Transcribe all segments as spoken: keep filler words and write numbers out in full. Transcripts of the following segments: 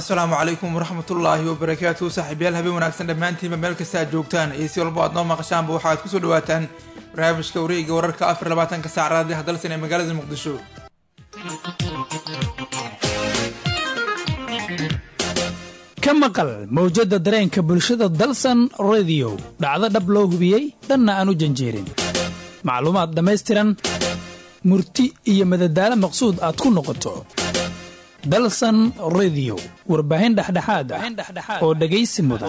asalaamu calaykum waraxmatullaahi wabarakaatu saaxiibayaal habeen wanaagsan dhammaantiinba meel kasta aad joogtaan iyo si walba aad noo maqashaanba waxaad kusoo dhawaataan barnaamijka wareegga wararka afar labaatanka saac raadiyaha dalsan ee magaalada muqdisho. ka maqal mawjada dareenka bulshada dalsan radio dhacdo dhab loo hubiyey dhanna aan u janjeerin macluumaad dhammaystiran murti iyo madadaalo maqsuud aad ku noqoto. dalsan radio warbaahin dhexdhexaad ah oo dhegaysi mudan.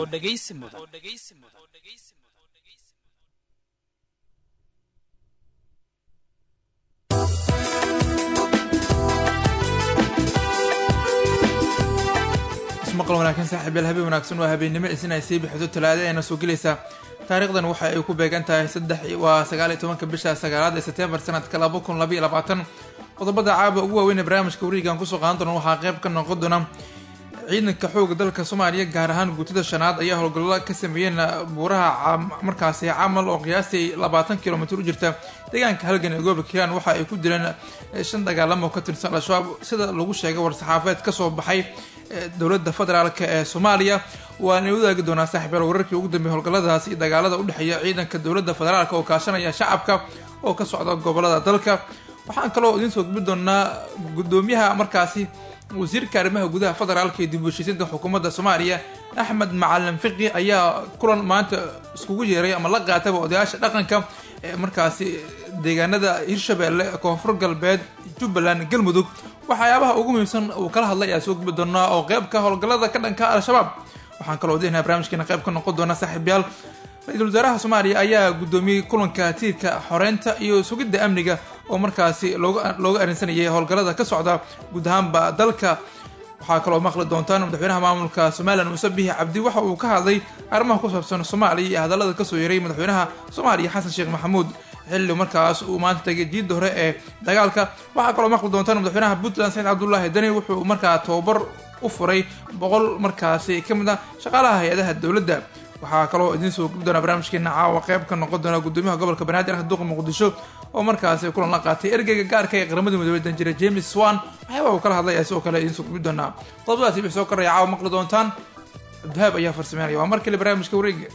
ismaqal wanaagsan saaxiibayaal habeen wanaagsan waa habeennimo isna ay sii bixiso talaado ayna soo gelaysaa taariikhdan waxa ay ku beegan tahay saddex waa sagaal iyo tobanka bisha sagaalaad ee September sanadka laba kun laba iyo labaatan. qodobada caaba ugu waaweyn ee barnaamijka wareeggan kusoo qaadan doona waxaa qayb ka noqon doona ciidanka xoogga dalka Soomaaliya gaar ahaan guutada shanaad ayaa howlgallada ka sameeyeen buuraha markaasi camal oo qiyaastii labaatan kiiloomitir u jirta deegaanka halgan ee gobolka Hiiraan waxa ay ku dileen shan dagaalamo ka tirsan al-shabaab sida lagu sheegay war-saxaafadeed ka soo baxay dowladda federaalka ee Soomaaliya. waana wadaagi doonaa saaxiibayaal wararkii ugu dambeeyay howlgalladaasi iyo dagaalada u dhexeeya ciidanka dowladda federaalka oo kaashanaya shacabka oo ka socda gobolada dalka. waxaan kaloo idiin soo gudbin doonaa gudoomiyaha markaasi wasiirka arrimaha gudaha federaalka ee dib u heshiisiinta xukuumadda Soomaaliya Axmed Macalin Fiqi ayaa kulan maanta iskugu yeeray ama la qaatay odayaasha dhaqanka ee markaasi deegaanada Hirshabelle, Koonfur Galbeed, Jubbaland, Galmudug. waxyaabaha ugu muhiimsan uu kala hadlay ayaa soo gudbin doonaa oo qayb ka howlgallada ka dhanka al-shabaab. waxaan kaloo deenahay barnaamijkeena qayb ka noqon doona saaxiibayaal ra-iisul wasaaraha Soomaaliya ayaa gudoomiyey kulanka tiirka xoreynta iyo sugidda amniga oo markaasi looga looga arinsanayay howlgallada ka socda guud ahaanba dalka. waxaa kaloo maqli doontaan madaxweynaha maamulka Somaliland Muuse Biixi Cabdi waxa uu ka hadlay arrimaha ku saabsan Soomaaliya iyo hadallada ka soo yeeray madaxweynaha Soomaaliya Xasan Sheekh Maxamuud xilli markaas uu maanta tagay jiidda hore ee dagaalka. waxaa kaloo maqli doontaan madaxweynaha Puntland Saciid Cabdullaahi Dani wuxuu markaa tababar u furay boqol markaasi ka mid ah shaqaalaha hay-adaha dowladda. waxaa kaloo idiin soo gudbi doona barnaamijkeena caawa qayb ka noqon doona gudoomiyaha gobolka Banaadir Duqa Muqdisho oo markaasi kulan la qaatay ergeyga gaarka ee qaramada midoobay danjire James Swan. waxyaaba uu kala hadlay sidoo kale idiin soo gudbi doonaa qodobadaasi wixii soo koraya caawa maqli doontaan. Abdihab ayaa farsameynaya waa markale barnaamijka wareegga.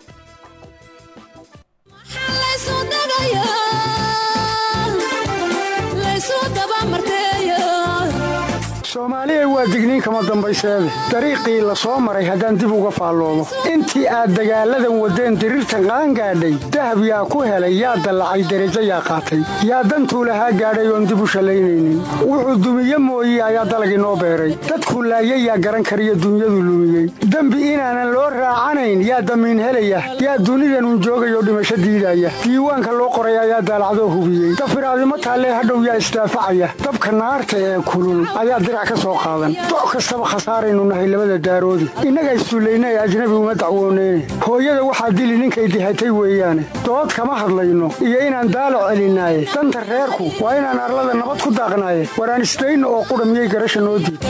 soomaaliya waa digniin kama dambayseede dariiqii la soo maray haddaan dib uga faalloodo intii aad dagaalladan waddeen diriirtan qaangaadhay dahab yaa ku helay yaa dallacay derajo yaa qaatay yaa dantuu lahaa gaadhay oon dib u shallaynaynin wuxuu dumiye mooye ayaa dalag inoo beeray dadkuu laayay yaa garan kariyo dunyadu lumiyey dembi inaanan loo raacanayn yaa damiin helaya yaa dunidanun joogayoo dhimasho diidaya diiwaanka loo qoray ayaa daalacdoo hubiyey dafiraadimo taallee hadhow yaa isdaafacaya dabka naarta ee kulul ayaa doc kastaba khasaaraynu nahay labada daaroodi innaga isduullaynay ajnabi uma dacwooneyne hooyada waxaa dili ninkay dihatay weeyaane dood kama hadlayno iyo inaan daalo celinaaye danta reerku waa inaan arlada nabad ku daaqnaaye waraan isdayno oo qudha miyay garasha noo diid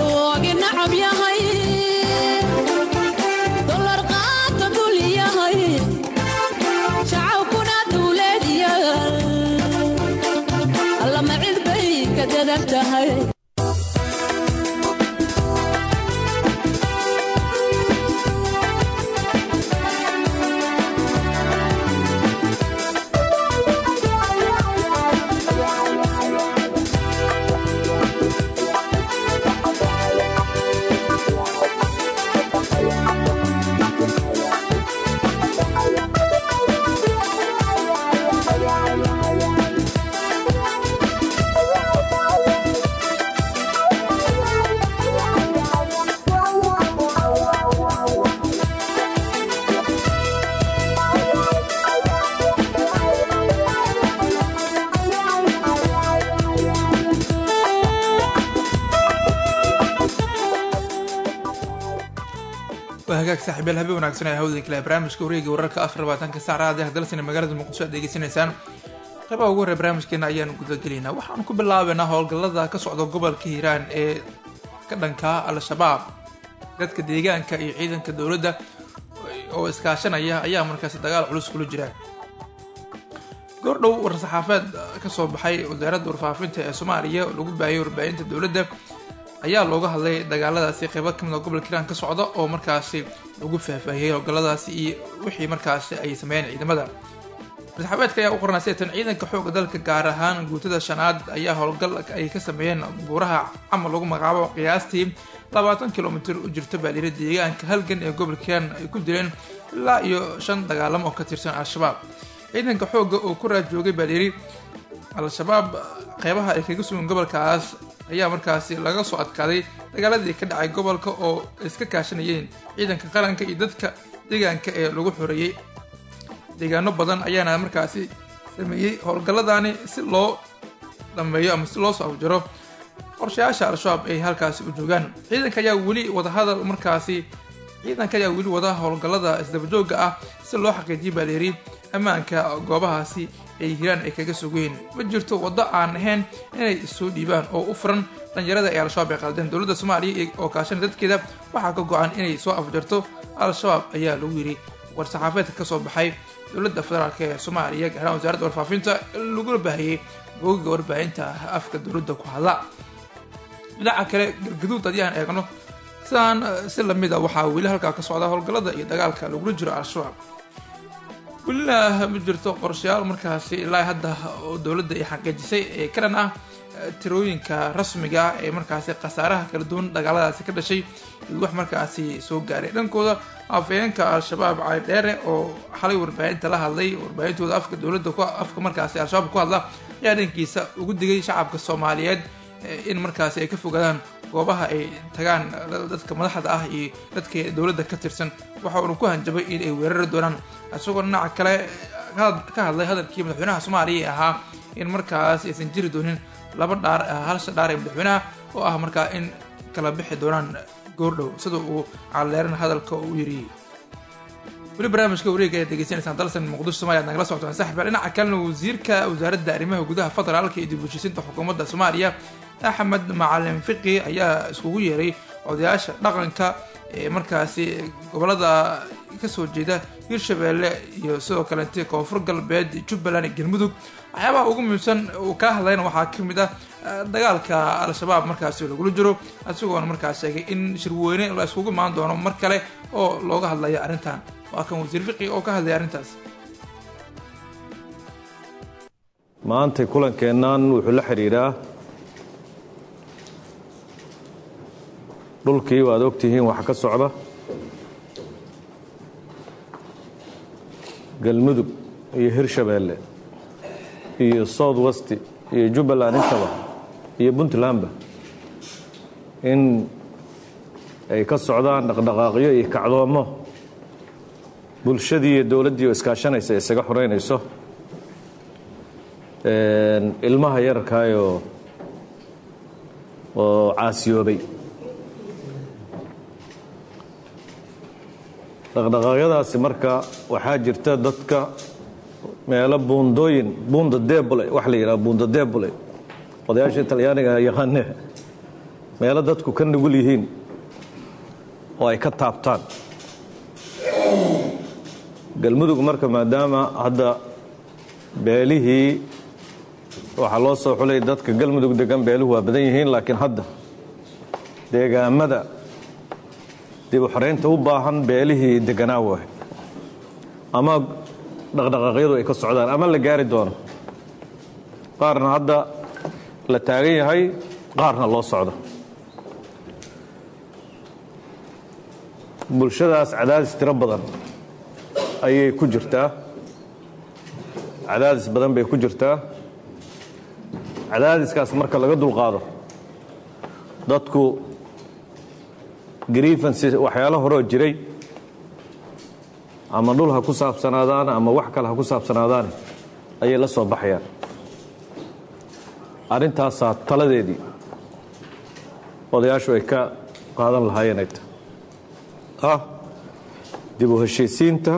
hagaag saaxiibayaal habeen wanaagsan ee hawada kale barnaamijka wareegga wararka afar iyo labaatanka saac raadiyaha dalsan magaalada Muqdisho aad degeysanaysaan. qaybaha ugu horreeya barnaamijkeena ayaan gudagelaynaa. waxaan ku bilaabeynaa howlgallada ka socda gobolka Hiiraan ee ka dhanka al-shabaab. dadka deegaanka iyo ciidanka dowladda oo iskaashanaya ayaa markaasi dagaal culus kula jira. goordhow war-saxaafadeed ka soo baxay wasaaradda warfaafinta ee Soomaaliya oo lagu baahiyay warbaahinta dowladda ayaa looga hadlay dagaaladaasi qeybo kamid a gobolka hiiraan ka socda oo markaasi lagu faahfaahiyey howlgalladaasi iyo wixii markaasi ay sameeyeen ciidamada saxaabeedka ayaa u qornaa seetan ciidanka xoogga dalka gaar ahaan guutada shanaad ayaa howlgal ay ka sameeyeen buuraha camal lagu magacaabo qiyaastii labaatan kilomitir u jirta baaliyada deegaanka halgan ee gobolka hiiraan ay ku dileen ilaa iyo shan dagaalamo oo ka tirsan al-shabaab ciidanka xoogga oo ku raajoogay baaliyari al-shabaab qeybaha ay kaga sugan gobolkaas ayaa markaasi laga soo adkaaday dagaaladii ka dhacay gobolka oo iska kaashanayeen ciidanka qaranka iyo dadka deegaanka ee lagu xoreeyey deegaano badan ayaana markaasi sameeyey howlgalladani si loo dhameeyo ama si loo soo afjaro qorshayaasha al-shabaab ay halkaasi u joogaan ciidanka ayaa weli wadahadal markaasi ciidanka ayaa weli wada howlgallada isdabajooga ah si loo xaqiijiyo baaliyari ammaanka goobahaasi ay hiraan ay kaga sugeen ma jirto waddo aan ahayn inay soo dhiibaan oo u furan dhalinyarada ee al-shabaab ay qaldeen dowladda soomaaliya oo kaashan dadkeeda waxaa ka go-an inay soo afjarto al-shabaab ayaa lagu yidhi war-saxaafeedka ka soo baxay dowladda federaalk ee soomaaliya gaar ahaan wasaaradda warfaafinta laguna baahiyey boogiga warbaahinta afka dowladda ku hadla dhinaca kale gargaduud haddii aan eegno sidaan si lamid a waxaa weli halkaa ka socda howlgallada iyo dagaalka lagula jiro al-shabaab welina ma jirto qorshayaal markaasi ilaa hadda oo dowladda ay xaqiijisay ee ka dhan ah tirooyinka rasmiga ah ee markaasi khasaaraha kala duwan dagaaladaasi ka dhashay iyo wax markaasi soo gaaray dhankooda afayeenka al-shabaab cali dheere oo xalay warbaahinta la hadlay warbaahintooda afka dowladda afka markaasi al-shabaab ku hadla ayaa dhankiisa ugu digay shacabka soomaaliyeed in markaasi ay ka fogaadaan goobaha ay tagaan dadka madaxda ah iyo dadka dowladda ka tirsan waxa uuna ku hanjabay in ay weerari doonaan isagoo dhinaca kale ka hadlay hadalkii madaxweynaha soomaaliya ee ahaa in markaas aysan jiri doonin laba dhaar halsha dhaar ee madaxweynaha oo ah markaa in kala bixi doonaan goordhow sida uu calleeran hadalka uu yiri weli barnaamijka wareega ee degeysanaysaan dalsan muqdisho soomaaliya ad nagala socotaan saaxiib dhinaca kalena wasiirka wasaaradda arrimaha gudaha federaalka iyo dib u heshiisiinta xukuumadda soomaaliya axmed macalin fiqi ayaa iskugu yeeray odayaasha dhaqanka ee markaasi gobolada kasoo jeeda hirshabeelle iyo sidoo kalente koonfur galbeed jubbaland iyo galmudug waxyaabaha ugu muhiimsan uu kaa hadlayna waxaa ka mid ah dagaalka al-shabaab markaasi lagula jiro isagoona markaas sheegay in shirweyne la iskugu imaan doono mar kale oo looga hadlayo arrintan waa kan wasiir fiqi oo ka hadlaya arrintaas maanta kulankeennan wuxuu la xiriiraa dhulkii waad ogtihiin waxa ka socda galmudug iyo hirshabeelle iyo south west iyo jubbaland intaba iyo puntlandba in ay ka socdaan dhaqdhaqaaqyo iyo kacdoomo bulshadii iyo dowladdii oo iskaashanaysa isaga xoreynayso ilmaha yararkaayoo oo caasiyoobay dhaqdhaqaaqyadaasi marka waxaa jirta dadka meelo buundooyin buunda debule waxa la yidhaha buunda debule odayaasha talyaaniga yaqaane meelo dadku ka nugul yihiin oo ay ka taabtaan galmudug marka maadaama hadda beelihii waxaa loo soo xulay dadka galmudug degan beeluhu waa badan yihiin laakiin hadda deegaamada dib u xoreynta u baahan beelihii deganaa waay ama dhaqdhaqaaqyadu ay ka socdaan ama la gaari doono qaarna hadda la taagan yahay qaarna loo socdo bulshadaas cadaadis tiro badan ayay ku jirtaa cadaadis badan bay ku jirtaa cadaadiskaas marka laga dulqaado dadku grievances waxyaalo horoo jiray ama dhul ha ku saabsanaadaan ama wax kale ha ku saabsanaadaan ayay la soo baxayaan arrintaasaa taladeedii odayaashu ay ka qaadan lahaayeen ay tahay ah dib u heshiisiinta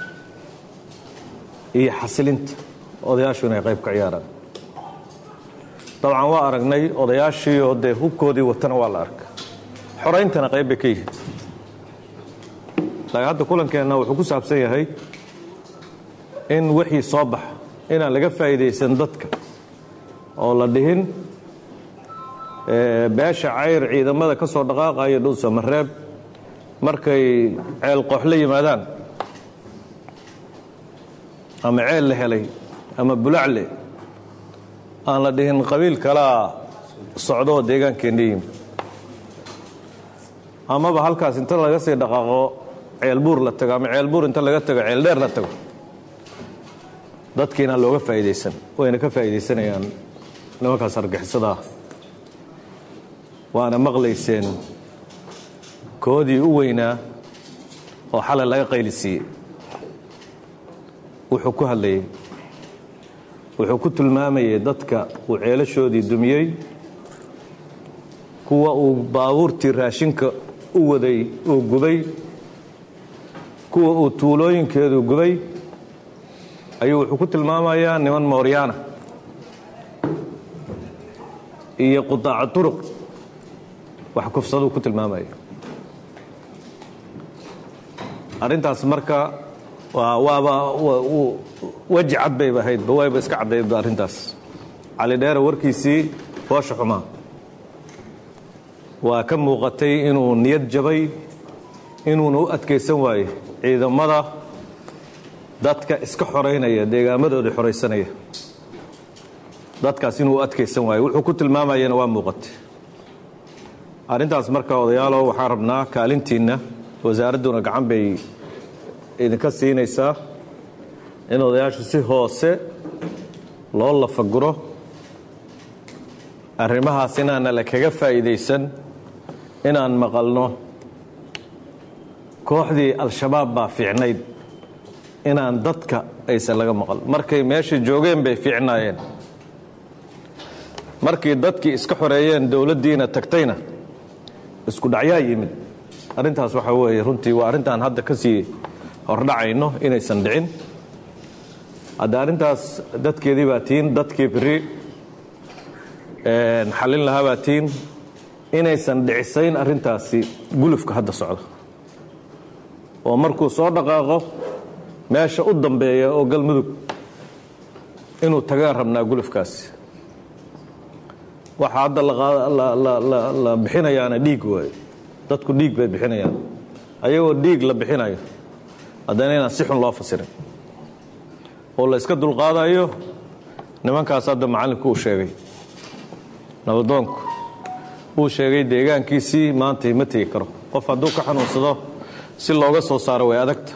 iyo xasilinta odayaashu inay qayb ka ciyaaraan dabcan waa aragnay odayaashiioo dee hubkoodii watana waa la arka xorayntana qayb bay ka yihiin laakiin hadda kulankeenna wuxuu ku saabsan yahay in wixii soo baxa inaan laga faa'iidaysan dadka oo la dhihin beesha cayr ciidamada ka soo dhaqaaqaya dhuusamareeb markay ceel qooxla yimaadaan ama ceel la helay ama bulacle aan la dhihin qabiil kalaa socdoo deegaankeenna yimi amaba halkaas inta laga sii dhaqaaqo ceel buur la tago ama ceel buur inta laga tago ceel dheer la tago dadkiina looga faa'iidaysan wayna ka faa'iidaysanayaan nimankaas argixisada waana maqlayseen koodii u weynaa oo xalay laga qaylisiiyey wuxuu ku hadlayay wuxuu ku tilmaamayay dadka uu ceelashoodii dumiyey kuwa uu baabuurtii raashinka u waday uu gubay kuwa uu tuulooyinkeedu gubay ayuu wuxuu ku tilmaamayaa niman mooryaana iyo qudaaca turuq wax kufsaduu ku tilmaamaya arrintaas marka waaba weji cad bayba ahaydba wayba iska caddaydba arrintaas cali dheere warkiisii foosha xumaa waa ka muuqatay inuu niyad jabay inuuna u adkaysan waayo ciidamada dadka iska xoraynaya deegaamadooda xoraysanaya dadkaas inuu u adkaysan waayo wuxuu ku tilmaamayana waa muuqatay arrintaas marka odayaalow waxaan rabnaa kaalintiinna wasaaradduna gacan bay idinka siinaysaa in odayaashu si hoose loo lafaguro arrimahaas inaana la kaga faa'iidaysan inaan maqalno kooxdii al-shabaab baa fiicnayd inaan dadka aysan laga maqal markay meesha joogeen bay fiicnaayeen markii dadkii iska xoreeyeen dowladdiina tagtayna isku dhacyaa yimid arrintaas waxaa weeye runtii waa arrintaan hadda ka sii hordhacayno inaysan dhicin hadda arrintaas dadkeedii baa tiin dadkii biri xallin lahaa baa tiin inaysan dhicisayn arrintaasi gulufka hadda socda oo markuu soo dhaqaaqo meesha u dambeeya oo galmudug inuu tagaan rabnaa gulufkaasi waxa hadda la bixinayaana dhiig waayo dadku dhiig bay bixinayaan ayagoo dhiig la bixinayo haddana inaan si xun loo fasirin oo la iska dulqaadayo nimankaas hadda macallinku uu sheegay nabadoonku uu sheegay deegaankiisii maanta ma tegi karo qof hadduu ka xanuunsado si looga soo saaro way adagta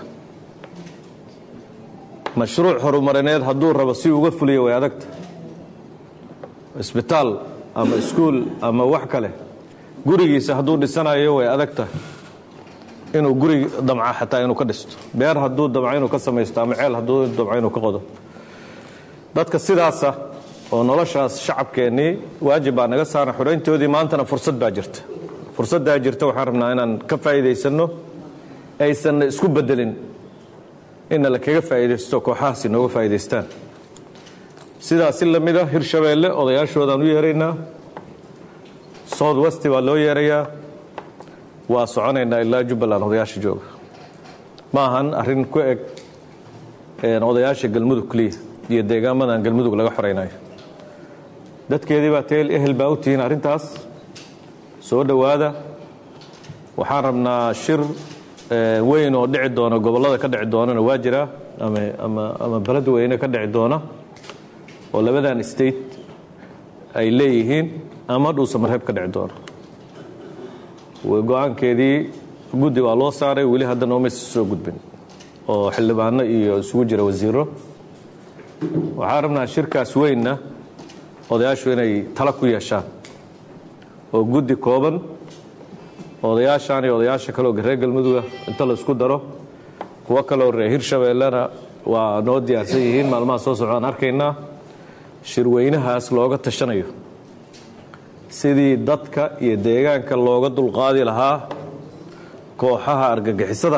mashruuc horumarineed hadduu rabo si uga fuliyo way adagta isbitaal ama iskuul ama wax kale gurigiisa hadduu dhisanayo way adagta inuu guri damca xataa inuu ka dhisto beer hadduu damco inuu ka samaysto ama ceel hadduu damco inuu ka qodo dadka sidaasa oo noloshaas shacabkeennii waajib baa naga saaran xorayntoodii maantana fursad baa jirta fursaddaa jirta waxaan rabnaa inaan ka faa'iidaysanno aysanna isku beddelin inna la kaga faa'iidaysto kooxahaasi nooga faa'iidaystaan sidaas si la mid a hirshabeelle odayaashoodaan u yeeraynaa south west baa loo yeerayaa waa soconaynaa ilaa jubbaland odayaasha jooga ma ahan arrin ku eg odayaasha galmudug keliya iyo deegaamadan galmudug laga xoraynayo dadkeedii baa teel ehel baa u tihiin arrintaas soo dhowaada waxaan rabnaa shir weyn oo dhici doona gobollada ka dhici doonana waa jiraa ama balad weyne ka dhici doona oo labadan state ay leeyihiin ama dhuusamareeb ka dhici doona go-aankeedii guddi waa loo saaray weli hadda noomaysa soo gudbin oo xildhibaano iyo isugu jira wasiiro waxaan rabnaa shirkaas weynna odayaashu inay tala ku yeeshaan oo guddi kooban odayaashaan iyo odayaasha kaleoo reer galmuduga inta la isku daro kuwo kaleoo reer hirshabeellena waa noo diyaarsan yihiin maalmaha soo socdaan arkaynaa shirweynahaas looga tashanayo sidii dadka iyo deegaanka looga dulqaadi lahaa kooxaha argagixisada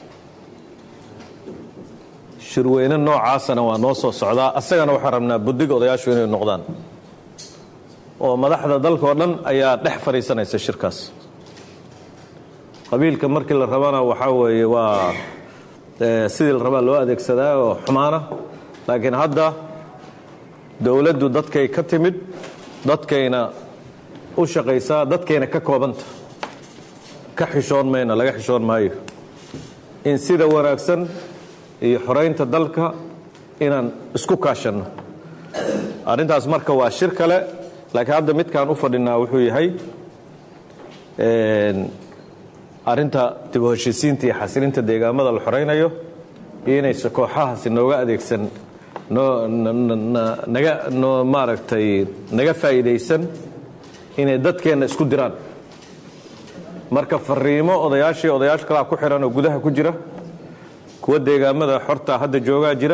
shirweyne noocaasana waa noo soo socdaa asagana waxaan rabnaa buddiga odayaashu inay noqdaan oo madaxda dalka oo dhan ayaa dhex fadhiisanaysa shirkaas qabiilka markii la rabana waxaa weeye waa sidii la rabaa loo adeegsadaa oo xumaana laakiin hadda dowladdu dadkay ka timid dadkayna u shaqaysaa dadkeena ka koobanta ka xishoon mayna laga xishoon maayo in sida wanaagsan iyo xoraynta dalka inaan isku kaashanno arrintaas marka waa shir kale laakiin hadda midkaan u fadhinaa wuxuu yahay arrinta dib u heshiisiinta iyo xasilinta deegaamada la xoraynayo iyo inaysa kooxahaasi nooga adeegsan naga noo maaragtay naga faa'iidaysan inay dadkeenna isku diraan marka fariimo odayaashii odayaasha kalaa ku xihan oo gudaha ku jira kuwa deegaamada xorta hadda joogaa jira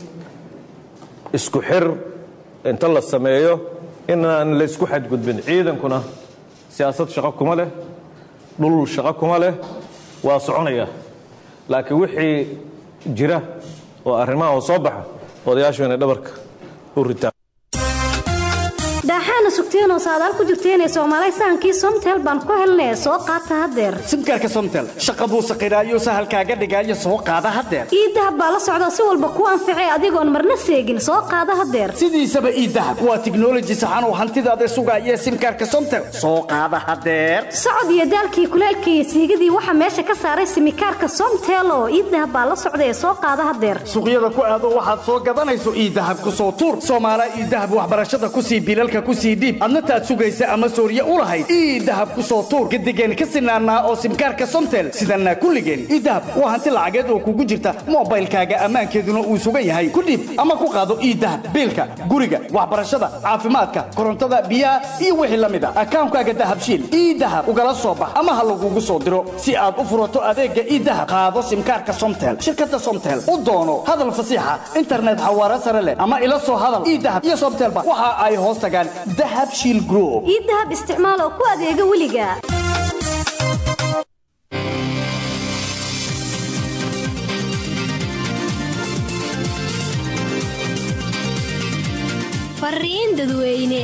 isku xir inta la sameeyo inaan la isku xadgudbin ciidankuna siyaasad shaqo kuma leh dhul shaqo kuma leh waa soconaya laakiin wixii jira oo arrimaha oo soo baxa odayaashu inay dhabarka u ritaan daaxaana sugteenoo saadaal ku jirteenee soomaalay sahankii somtel baan ku helnee soo qaata haddeer simkaarka somtel shaqa buu saqiraayo sahalkaaga dhigaayo soo qaada haddeer iidahab baa la socda si walba kuu anficay adigoon marna seegin soo qaada haddeer sidiisaba iidahab waa tiknoloji saxan oo hantidaada sugaaya simkaarka somtel soo qaada haddeer socod iyo daalkii kuleelkii iyo siigadii waxaa meesha ka saaray simikaarka somtel oo iidahab baa la socda ee soo qaada haddeer suuqyada ku aado waxaad soo gadanayso iidahab ku soo tuur soomaala iidahab waxbarashada ku sii bilalka ku sii diib adna taad sugaysa ama sooriye u lahayd iidahab ku soo tuur gadigeen ka sinaanaa oo simkaarka somtel sidana kulligeen iidahab waa hanti lacageed oo kugu jirta moobaylkaaga ammaankeeduna uu sugan yahay ku dhiib ama ku qaado iidahab biilka guriga waxbarashada caafimaadka korontada biyaha iyo wixii la mid ah akaankaaga dahabshiil iidahab ugala soo bax ama ha lagugu soo diro si aad u furato adeega iidahab qaado simkaarka somtel shirkada somtel u doono hadal fasiixa internet xawaare sare leh ama ila soo hadal iidahab iyo somtelba waxa ay hoos tagaan dahab shiil group iidahab isticmaal oo ku adeega weliga fariin dadweyne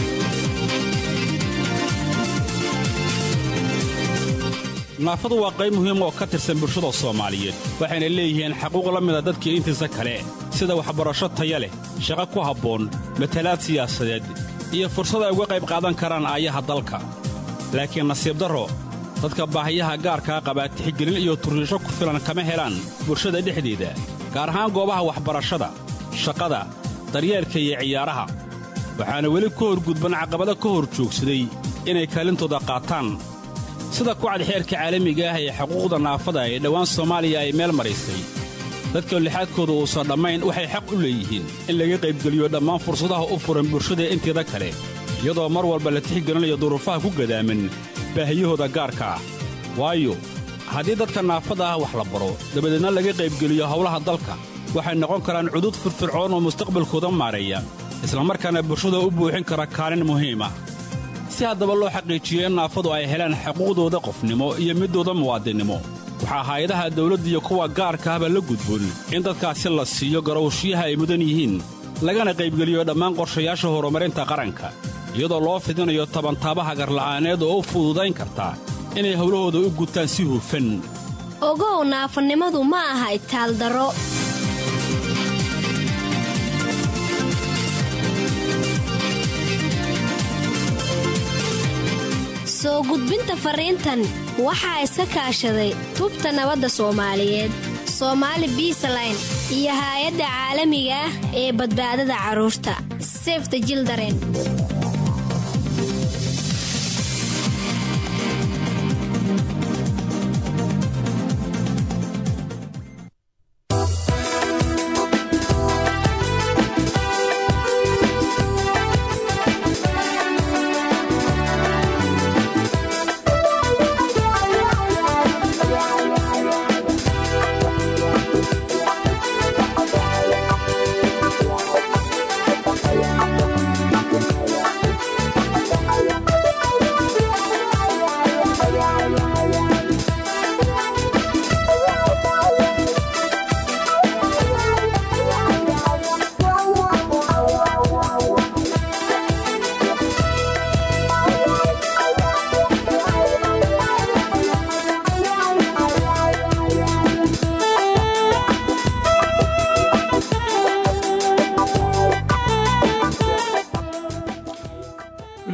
naafadu waa qayb muhiim oo ka tirsan bulshada Soomaaliyeed waxayna leeyihiin xaquuq la mid ah dadka intiisa kale sida waxbarasho tayo leh shaqo ku habboon matalaad siyaasadeed iyo fursad ay uga qayb qaadan karaan aayaha dalka laakiin nasiib darro dadka baahiyaha gaarka qaba tixgelin iyo turiisho ku filan kama helaan bulshada dhexdeeda gaar ahaan goobaha waxbarashada shaqada daryeelka iyo ciyaaraha waxaana weli ku horgudban caqabado ka hor joogsaday inay kaalintooda qaataan sida ku cad xeerka caalamiga ah ee xuquuqda naafada ee dhawaan Soomaaliya ay meel marisay dadka lixaadkooda uusan dhammayn waxay xaq u leeyihiin in laga qaybgeliyo dhammaan fursadaha u furan bulshada inteeda kale iyadoo mar walba la tixgelinayo duruufaha ku gadaaman baahiyahooda gaarka ah waayo haddii dadka naafada ah wax la baro dabadeedna laga qaybgeliyo howlaha dalka waxay noqon karaan cudud firfircoon oo mustaqbalkooda maareeya isla markaana bulshada u buuxin kara kaalin muhiim ah si haddaba loo xaqiijiyo in naafadu ay helaan xuquuqdooda qofnimo iyo midooda muwaadinimo waxaa hay'adaha dawladda iyo kuwa gaarka ahba la gudboon in dadkaasi la siiyo garowshiyaha ay mudan yihiin lagana qaybgeliyo dhammaan qorshayaasha horumarinta qaranka iyadoo loo fidinayo tabantaabaha garla'aaneed oo u fududayn karta inay howlahooda u gutaan si hufan ogow naafanimadu ma aha itaaldaro soo gudbinta fariintan waxaa iska kaashaday tubta nabadda Soomaaliyeed Somali Peaceline iyo hay'adda caalamiga ah ee badbaadada carruurta Save the Children.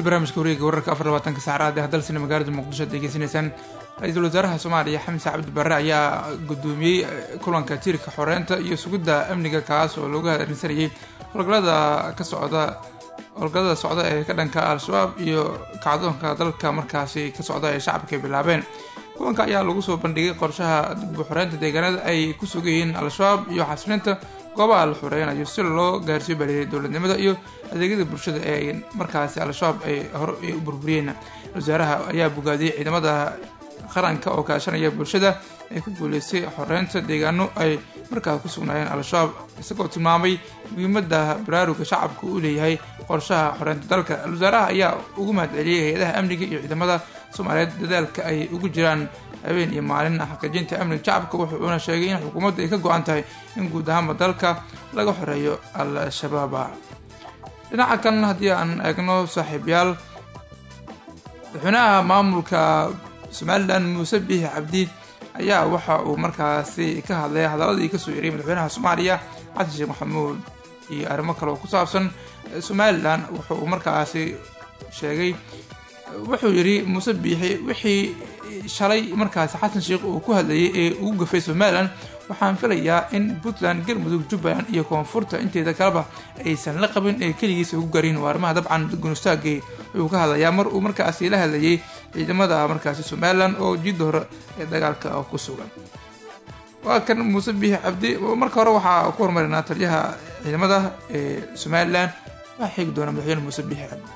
barnaamijka wareega wararka afar labaatanka saacraad ee hadalsina magaalada muqdisho ad degeysanaysaan ra-iisul wasaaraha soomaaliya xamse cabdi barre ayaa gudoomiyey kulanka tiirka xoreynta iyo sugidda amniga kaas oo loogu harinsanayay howlgallada ka socda howlgallada socda ee ka dhanka al-shabaab iyo kacdoonka dalka markaasi ka socda ee shacabka ay bilaabeen. kulanka ayaa lagu soo bandhigay qorshaha dib u xoreynta deegaanada ay ku sugan yihiin al-shabaab iyo xasilinta goobaha la xoreynayo si loo gaarsiiyo baleeyay dowladnimada iyo adeegyada bulshada ee markaasi al-shabaab ay hore u burburiyeen. wasaaraha ayaa bogaadiyey ciidamada qaranka oo kaashanaya bulshada ay ku guuleystay xoreynta deegaano ay markaa ku sugnaayeen al-shabaab isagoo tilmaamay muhiimada baraaruga shacabka uu leeyahay qorshaha xoreynta dalka. wasaaraha ayaa ugu mahadceliyey hay-adaha amniga iyo ciidamada soomaaliyeed dadaalka ay ugu jiraan habeen iyo maalin xaqiijinta amniga shacabka. wuxuuna sheegay in xukuumaddu ay ka go-an tahay in guud ahaanba dalka laga xoreeyo al-shabaaba. dhinaca kan haddii aan eegno saaxiibyaal, madaxweynaha maamulka somalilan muuse biixi cabdi ayaa waxa uu markaasi ka hadlay hadaladii kasoo yeray madaxweynaha soomaaliya xasan sheekh maxamuud iyo arrimo kale oo ku saabsan somalilan. wuxuu markaasi sheegay wuxuu yidhi muuse biixi wixii shalay markaasi xasan sheekh uu ku hadlayay ee ugu gafay somalilan waxaan filayaa in puntland, galmudug, jubbaland iyo koonfurta inteeda kaleba aysan la qabin ee keligiisa ugu garin. waa arrimaha dabcan gunustaagay ayuu ka hadlayaa mar uu markaasi la hadlayay ciidamada markaasi somalilan oo jiidda hore ee dagaalka ku sugan. waa kan muuse biixi cabdi. marka hore waxaa ku horumarinaa taliyaha ciidamada ee somalilan waxaa xigi doona madaxweyne muuse biixi cabdi.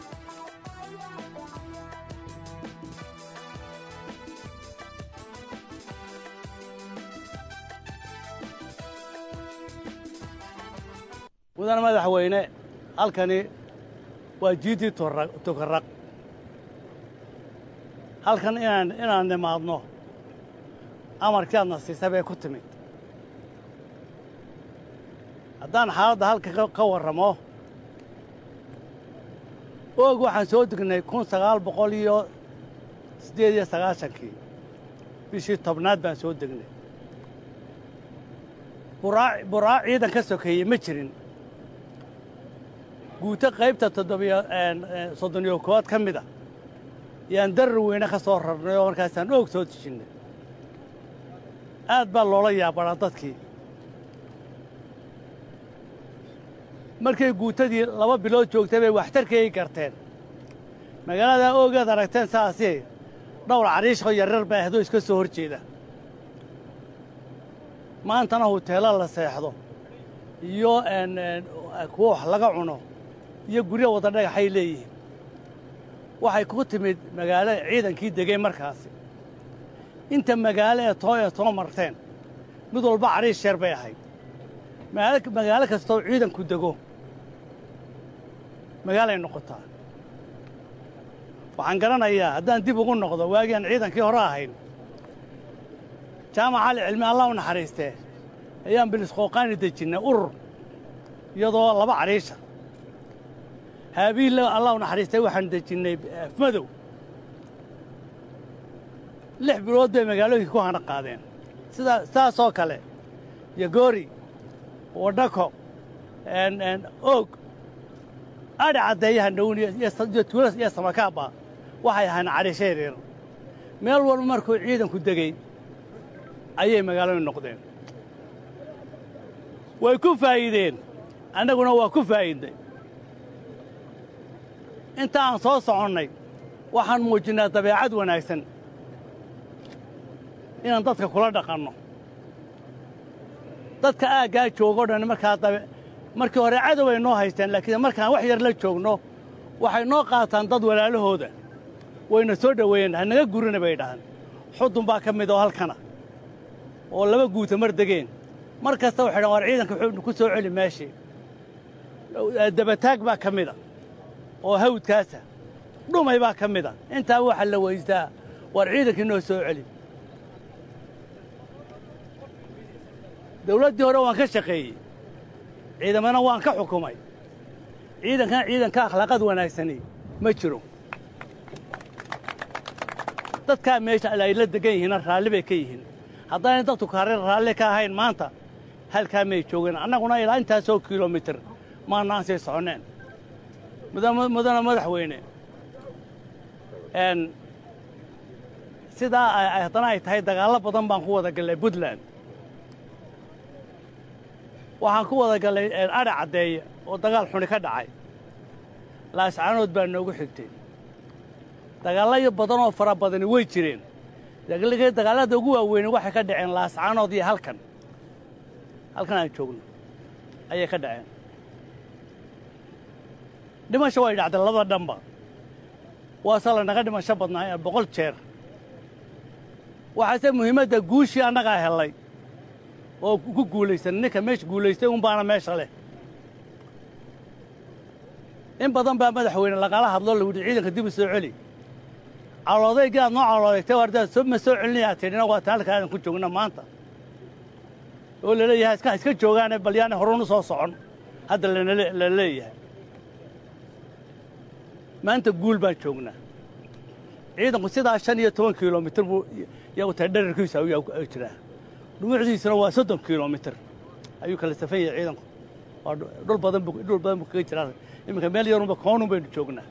mudane madaxweyne, halkani waa jiidii tukarraq. halkan inaan inaan nimaadno amarkii aadna siisa bay ku timid. haddaan xaaladda halka ka warramo, oog waxaan soo degnay kun sagaal boqol iyo siddeed iyo sagaashankii bishii tobnaad baan soo degnay. buraac ciidan ka sokeeyey ma jirin. guuto qaybta toddobiyo soddoniyo koowaad ka mid a yaan darar weyne ka soo rarnay oo markaasaan oog soo dejinnay. aad baa loola yaabanaa dadkii. markay guutadii laba bilood joogtay bay waxtarkayay garteen. magaalada oogaad aragteen saasi dhowr cariishoo yaryar baa ahdoo iska soo hor jeeda. maantana huteela la seexdo iyo kuwa wax laga cuno iyo guryo wada dhagaxay leeyihiin. waxay ku timid magaalo ciidankii degay markaasi. inta magaalo ee too ee soo marteen mid walba cariish yar bay ahayd. magaalo kastoo ciidanku dego magaalay noqotaa. waxaan garanayaa haddaan dib ugu noqdo waagii aan ciidankii hore ahayn, jaamac cali cilmi allah u naxariistee ayaan bilisqooqaani dejinnay urur iyadoo laba cariisha. haabiille allah u naxariistay waxaan dejinnay afmadow. lix bilood bay magaalooyinkii ku hana qaadeen. sidaa sidaasoo kale yogoori, wadhako, oog, adhi caddeeyaha dhowni iyo tuulas iyo samakaabba waxay ahaan cariisha yaryar. meel walba markuu ciidanku degey ayay magaalooyin noqdeen. way ku faa'iideen, annaguna waa ku faa'iidnay. inta aan soo soconnay waxaan muujinnaa dabeecad wanaagsan inaan dadka kula dhaqanno. dadka aaggaa joogoo dhan markaa markii hore cadow ay noo haysteen, laakiin markaan wax yar la joogno waxay noo qaataan dad walaalahooda. wayna soo dhoweeyeen, hanaga gurina bay dhahaan. xudun baa ka mid oo halkana oo laba guuta mar degeen. mar kasta waxay dhahan war ciidanka wuxuu ku soo celi meeshii. dabataag baa ka mida oo hawdkaasa. dhumay baa ka mida. intaa waxaa la weystaa war ciidankii noo soo celi. dawladdii hore waan ka shaqeeyey, ciidamana waan ka xukumay. ciidankan ciidanka akhlaaqad wanaagsani ma jiro. dadkaa meesha ay la degan yihiinna raalli bay ka yihiin. haddaanay dadku kaare raalli ka ahayn maanta halkaa may joogeen. annaguna ilaa intaasoo kilomitir maannaan sii soconneen. mudane madaxweyne, n sidaa haddana ay tahay dagaallo badan baan ku wada gallay puntland waxaan ku wada gallay adha caddeeye oo dagaal xuni ka dhacay laascaanood baa noogu xigtay dagaallayo badan oo fara badani way jireen dagaallada ugu waaweyne waxay ka dhaceen laascaanood iyo halkan halkan aan joogno ayay ka dhaceen dhimasho way dhacday labada dhanba waase lanaga dhimasho badnaa boqol jeer waxaase muhiimadda guushii annagaa hellay oo ku guulaysan ninka meesha guulaystay un baana meesha leh in badan baa madaxweyne lagala hadlo lagu yidhi ciidanka dib u soo celi caloodaygii aad noo caloodaygtay wardaad soo ma soo celinayaa tidhina waa taan halka aadan ku joogna maanta oo la leeyahay iska iska joogaane bal yaani horunu soo socon hadda la leeyahay maanta guul baan joognaa ciidanku sidaa shan iyo toban kilomitir buu iyagu tahay dherarkiisa ayuu jiraa dhumucdiisuna waa soddon kilomitir ayuu kala safan yahay ciidanku waa dhul badan buu dhul badan buu kaga jiraa iminka meel yarunba koonun baynu joognaa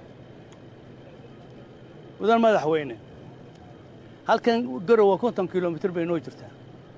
mudan madaxweyne halkan garowa konton kilomitir bay noo jirtaa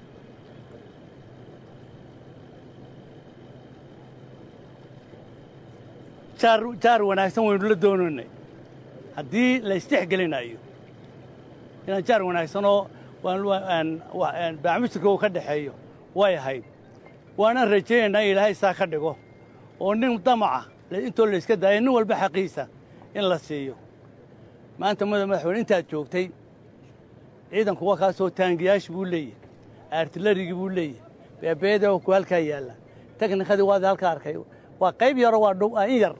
jaar jaar wanaagsan waynu la doonaynay haddii la isdhexgelinayo inaan jaar wanaagsanoo baacmisirka uu ka dhexeeyo way ahayd waanaan rajaynaynaa in ilaahay saa ka dhigo oo nin damaca intoo la iska daaya nin walba xaqiisa in la siiyo maanta mudan madaxweyne intaad joogtay ciidanku waa kaasoo taangiyaashi buu leeyahay artilarigii buu leeyahay beebeeda oo ku halkaa yaalla teknikadii waad halka arkay waa qayb yaro waa dhow in yar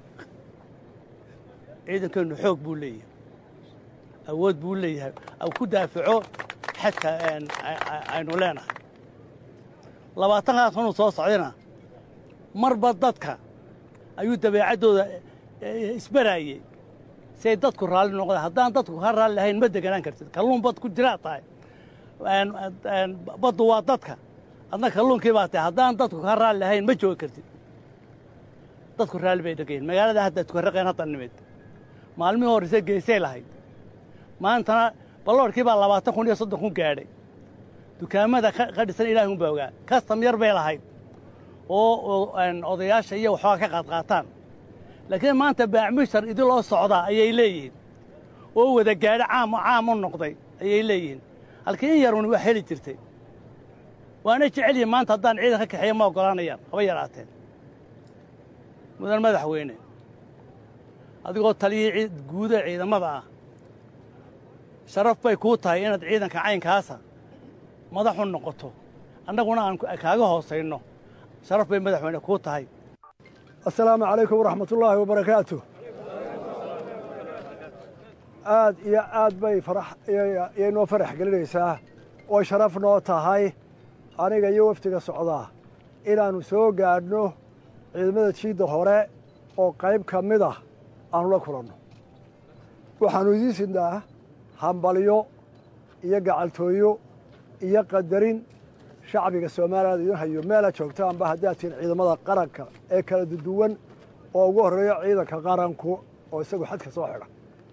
ciidankeennu xoog buu leeyahay awood buu leeyahay au ku daafaco xadka aynu leenahay labaatankaas sanuu soo socdayna marba dadka ayuu dabeecaddooda isbaraayey si ay dadku raalli noqdaan haddaan dadku ka raalli lahayn ma deganaan kartid kalluun bad ku jiraa tahay baddu waa dadka adna kalluunkii baa tahay haddaan dadku ka raalli lahayn ma joogi kartid dadku raalli bay dhegeen magaalada hadda tukarraqeen hadda nimid maalmihii horreyse geesay lahayd maantana balloorkii baa labaatan kun iyo soddon kun gaadhay dukaamada ka dhisan ilaahi unbaa ogaa kastam yar bay lahayd oo odayaasha iyo waxooga ka qaadqaataan laakiin maanta baacmishar idiloo socdaa ayay leeyihiin oo wada gaadho caam caam u noqday ayay leeyihiin halkii in yaruni wax heli jirtay waana jecelyihin maanta haddaan ciidan ka kaxeeya ma oggolaanayaan haba yaraateen mudan madaxweyne adigoo taliyii guuda ciidamada ah sharaf bay kuu tahay inaad ciidanka caynkaasa madaxu noqoto annaguna aan kaaga hoosayno sharaf bay madaxweyne kuu tahay assalaamu calaykum waraxmatullaahi wabarakaatu aad iyo aad bay farax iyay noo farax gelinaysaa oo sharaf noo tahay aniga iyo waftiga socdaa inaannu soo gaadhno ciidamada jiidda hore oo qayb ka mid ah aanu la kulanno waxaannu idiin sidnaa hambalyo iyo gacaltooyo iyo qadarin shacbiga soomaaliyaad idin hayo meela joogtaanba haddaad tihiin ciidamada qaranka ee kala duwan oo ugu horreeyo ciidanka qaranku oo isagu xadka soo xidha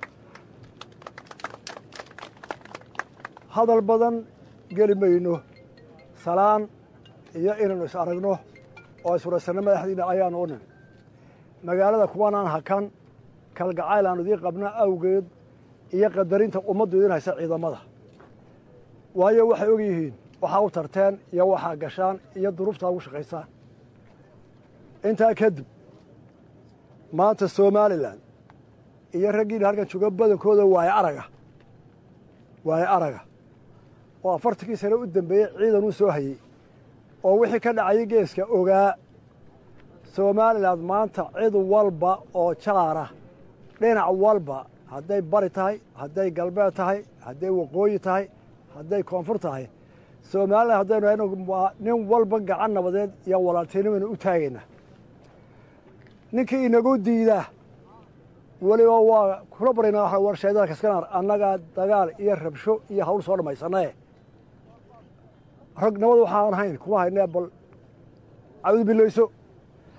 hadal badan geli mayno salaan iyo inaynu is aragno oo iswaraysanno madaxdiinna ayaannu u nin magaalada kuwanaan hakan kalgacayl aanu idiin qabna awgeed iyo qadarinta ummaddu idin haysa ciidamada waayo waxay og yihiin waxaa u tarteen iyo waxaa gashaan iyo duruuftaa ugu shaqaysaan intaa kadib maanta somalilan iyo raggiina halkan jooga badankooda waaye araga waaye araga oo afartankii sane u dambeeyey ciidan uu soo hayey oo wixii ka dhacayay geeska ogaa somalilan maanta cid walba oo jaara dhinac walba hadday bari tahay hadday galbeed tahay hadday waqooyi tahay hadday koonfur tahay somalilan haddaynu hayno waa nin walba gacan nabadeed iyo walaaltinimanu u taagaynaa ninkii inagu diidaa weliba waa kula baryaynaa war shaydada kaskanaar annagaa dagaal iyo rabsho iyo hawl soo dhammaysanae rag nabad waxaan hayn kuma haynee bal cawd bilayso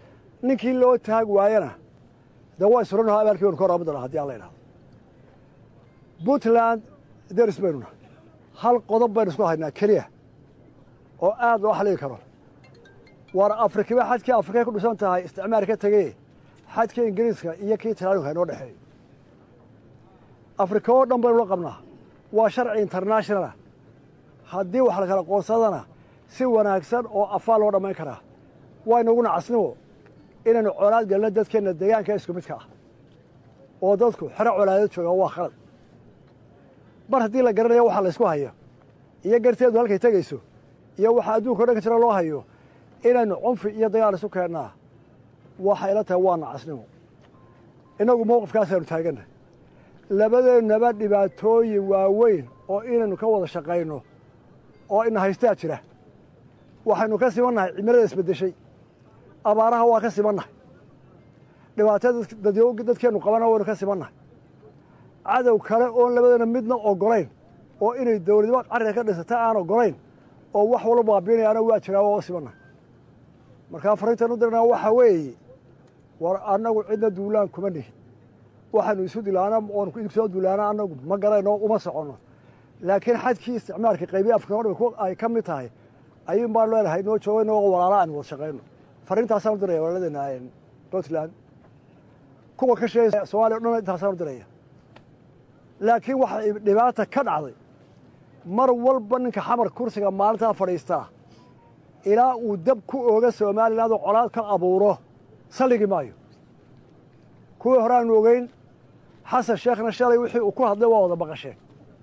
ninkii loo taag waayana dee waa isranaho abaalkii waynu ka waraaban doonaa haddii alla idhahdo puntland deris baynu nahay hal qodob baynu isku haynaa keliya oo aad loo xalligi karo war afrikiba xadkii afrikay ku dhisan tahay isticmaar ka tegey xadkii ingiriiska iyo kii talaalinka inoo dhexeeyo afrika oo dhan baynu la qabnaa waa sharci internationala haddii wax la kala qoonsadana si wanaagsan oo afaan loo dhammayn karaa waynaguna casnimo inaynu colaad gelno dadkeenna deegaanka isku midka ah oo dadku xero colaadad jooga waa khalad mar haddii la garanayo waxa la ysku hayo iyo garteedu halkay tegayso iyo waxa adduunka o dhan ka jira loo hayo inaynu cunfi iyo dagaal isu keennaa waxay ila tahay waana casnimo innagu mowqifkaasaynu taagannahay labadeennaba dhibaatooyin waaweyn oo inaynu ka wada shaqayno oo ina haystaa jira waxaynu ka simannahay cimilada isbeddeshay abaaraha waa ka simannahay dhibaatada dadkeennu qabana waynu ka simannahay cadow kale oon labadeena midna oggolayn oo inay dawladnimo carriga ka dhisata aan oggolayn oo wax walba baabiinayaana waa jiraa waa u simannahay markaa farriintan u dirnaa waxa weeye war annagu cidna duulaan kuma nihin waxaanu isu dilaana oonu idinku soo duulaana annagu ma garayno uma soconno laakiin xadkii isticmaalka qaybiya afrika o dhan ay ka mid tahay ayuun baan leenahay noo jooga inagoo walaala aan wada shaqayno farriintaasaan u diraya walaaladeenna puntland kuwa ka sheegay soomaaliya o dhan intaasaan u diraya laakiin waxa dhibaata ka dhacday mar walba ninka xamar kursiga maalintaa fadhiistaa ilaa uu dab ku ooga somaliland oo colaad ka abuuro salligi maayo kuwii hore aanu ogeyn xasan sheekhna shalay wixii uu ku hadlay waa wada baqasheen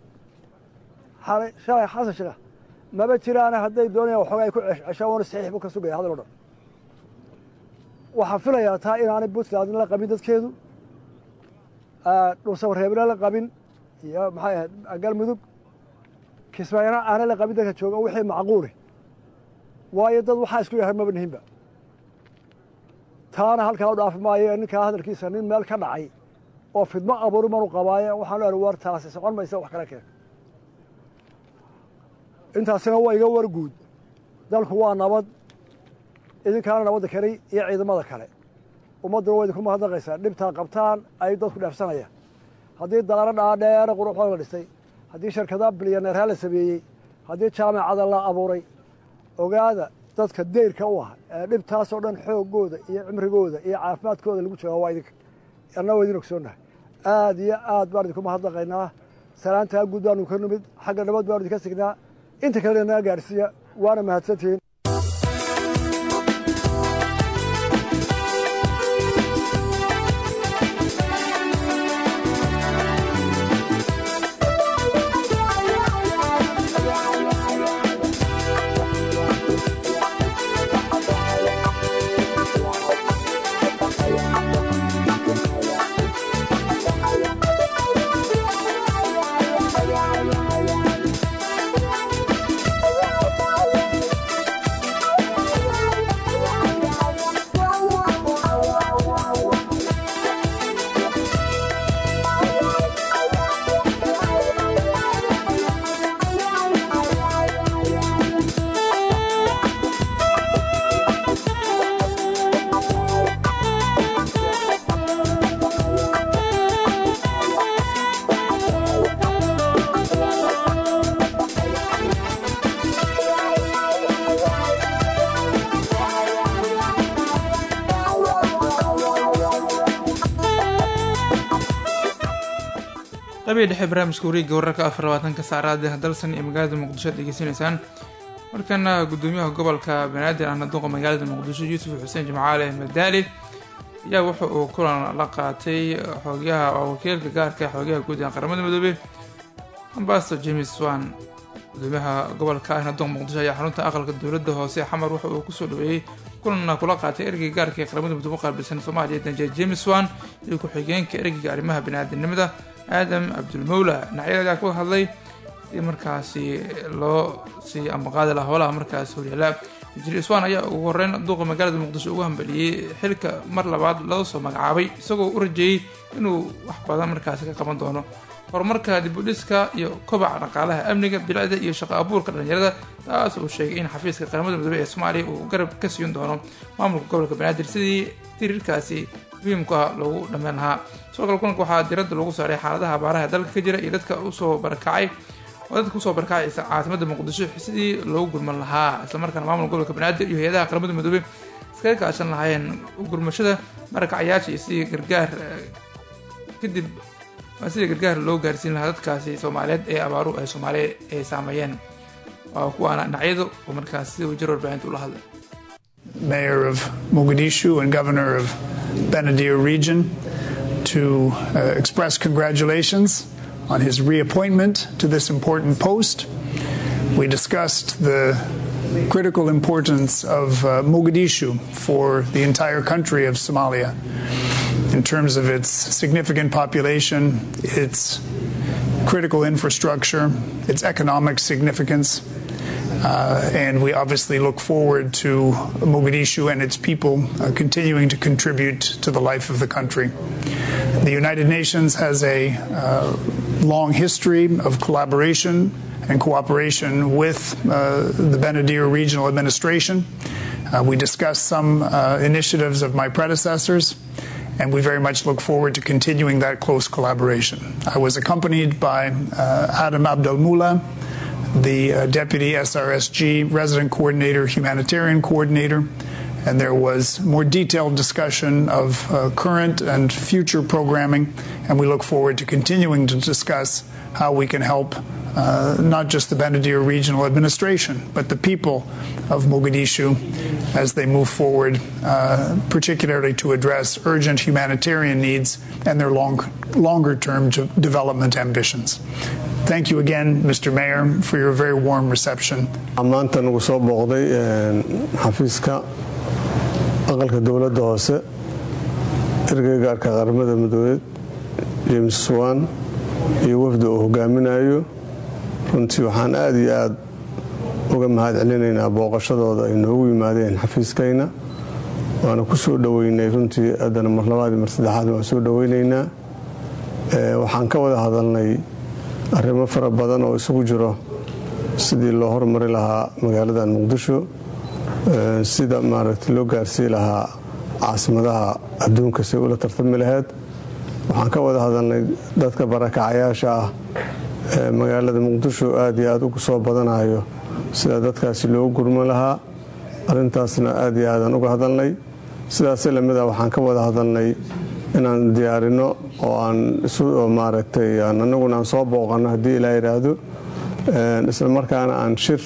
shalay xasan sheekh maba jiraana hadday doonayaan waxoogaa ay ku ceshaan waana saxiix buu ka sugaya hadal o dhan waxaan filayaa taa inaanay puntlandna la qabin dadkeedu dhulsabareebna la qabin iyo maxay ahayd galmudug kismaayana aanay la qabin dadka jooga wixii macquuli waayo dad waxaa isku yahay maba nihinba taana halkaa u dhaafi maayo ninkaa hadalkiisa nin meel ka dhacay oo fidmo abuuri manu qabaaye waxaan leehay war taasi socon maysa wax kala keen intaasina waa iga war guud dalku waa nabad idinkaana nabadda keli iyo ciidamada kale ummadduna waa idinku mahadnaqaysaa dhibtaa qabtaan ay dadku dheefsanayaan haddii daara dhaadheere quruxooda la dhistay haddii shirkada bilyaneerhaa la sameeyey haddii jaamacada la abuuray ogaada dadka dayrka u ah ee dhibtaasoo dhan xooggooda iyo cimrigooda iyo caafimaadkooda lagu jooga waa idinka anna waa idin ogsoonnahay aad iyo aad baan idinku mahadnaqaynaa salaantaa guud baanu ka nimid xagga nabad baanu idinka signaa inta kalena naga gaadhsiiya waana mahadsantihiin qabiil dhexe barnaamijka wareegga wararka afar labaatanka saacadaad dalsan iyo magaalada muqdisho ad degeysanaysaan markana gudoomiyaha gobolka banaadir ahna duqa magaalada muqdisho yuusuf xuseen jimcaale madaali ayaa wuxa uu kulan la qaatay xoogayaha wakiilka gaarka xoogayaha guud ee qaramada midoobey ambasador james wan gudoomiyaha gobolka ahna duqa muqdisho ayaa xarunta aqalka dowladda hoose xamar waxa uu kusoo dhaweeyey kulanna kula qaatay ergeyga gaarka ee qaramada midoobe qaabilsan soomaaliya danjeel james wan iyo ku-xigeenka ergeyga arrimaha biniaadamnimada aadam cabdulmawla dhinacyada ayaa ku hadlay si markaasi loo sii ambaqaadi laha howlaha markaas horyaala injineer iswaan ayaa ugu horeyn duuqa magaalada muqdisho ugu hambaliyey xilka mar labaad laga soo magacaabay isagoo u rajeeyey inuu wax badan markaasi ka qaban doono horumarka dib u dhiska iyo kobaca dhaqaalaha amniga bilicda iyo shaqo abuurka dhalinyarada taas uu sheegay in xafiiska qaramada midoobey ee soomaaliya uu garab ka siin doono maamulka gobolka banaadir sidii tirirkaasi muhiimka loogu dhammeyn lahaa sidoo kale kulanka waxaa diradda lagu saaray xaaladaha abaaraha dalka ka jira iyo dadka usoo barakacay oo dadka usoo barakacay caasimada muqdisho sidii loogu gurman lahaa islamarkaana maamulka gobolka banaadir iyo hay-adaha qaramada midoobey iskaga kaashan lahaayeen gurmashada marakacayaasha iyo sidii gargaar kadib sidii gargaar loo gaarsiin lahaa dadkaasi soomaaliyeed ee abaaruhu ay soomaaliya ay saameeyeen waa kuwaana dhinacyadu oo markaas sida uu jir warbaahinta ula hadlay Mayor of Mogadishu and Governor of Benadir region to uh, express congratulations on his reappointment to this important post. We discussed the critical importance of uh, Mogadishu for the entire country of Somalia in terms of its significant population, its critical infrastructure, its economic significance. Uh, and we obviously look forward to Mogadishu and its people uh, continuing to contribute to the life of the country. The United Nations has a uh, long history of collaboration and cooperation with uh, the Benadir Regional Administration. Uh, we discussed some uh, initiatives of my predecessors, and we very much look forward to continuing that close collaboration. I was accompanied by uh, Adam Abdelmullah, the uh, Deputy S R S G Resident Coordinator, Humanitarian Coordinator, and there was more detailed discussion of uh, current and future programming, and we look forward to continuing to discuss how we can help uh, not just the Benadir Regional Administration, but the people of Mogadishu as they move forward, uh, particularly to address urgent humanitarian needs and their long, longer-term development ambitions. Thank you again, Mister Mayor, for your very warm reception. maanta nagu soo booqday xafiiska aqalka dowladda hoose ergeygaarka qaramada midoobeed James Swan iyo wafdi uu hogaaminayo runtii waxaan aad iyo aad uga mahad celinaynaa booqashadooda ay noogu yimaadeen xafiiskayna waana ku soo dhaweynay runtii haddana mar labaad mar saddexaad waan soo dhaweynaynaa waxaan ka wada hadalnay arrimo fara badan oo isugu jiro sidii loo horumari lahaa magaaladan muqdisho sida maaragtay loo gaarsii lahaa caasimadaha adduunka si ula tartami lahayd waxaan ka wada hadalnay dadka barakacayaasha ah ee magaalada muqdisho aad iyo aad ugu soo badanayo sida dadkaasi loo gurman lahaa arrintaasna aad iyo aadan uga hadalnay sidaas lamid ah waxaan ka wada hadalnay inaan diyaarino oo aan isu maaragtay annaguna aan soo booqano haddii ilaa yidhaahdo isla markaana aan shir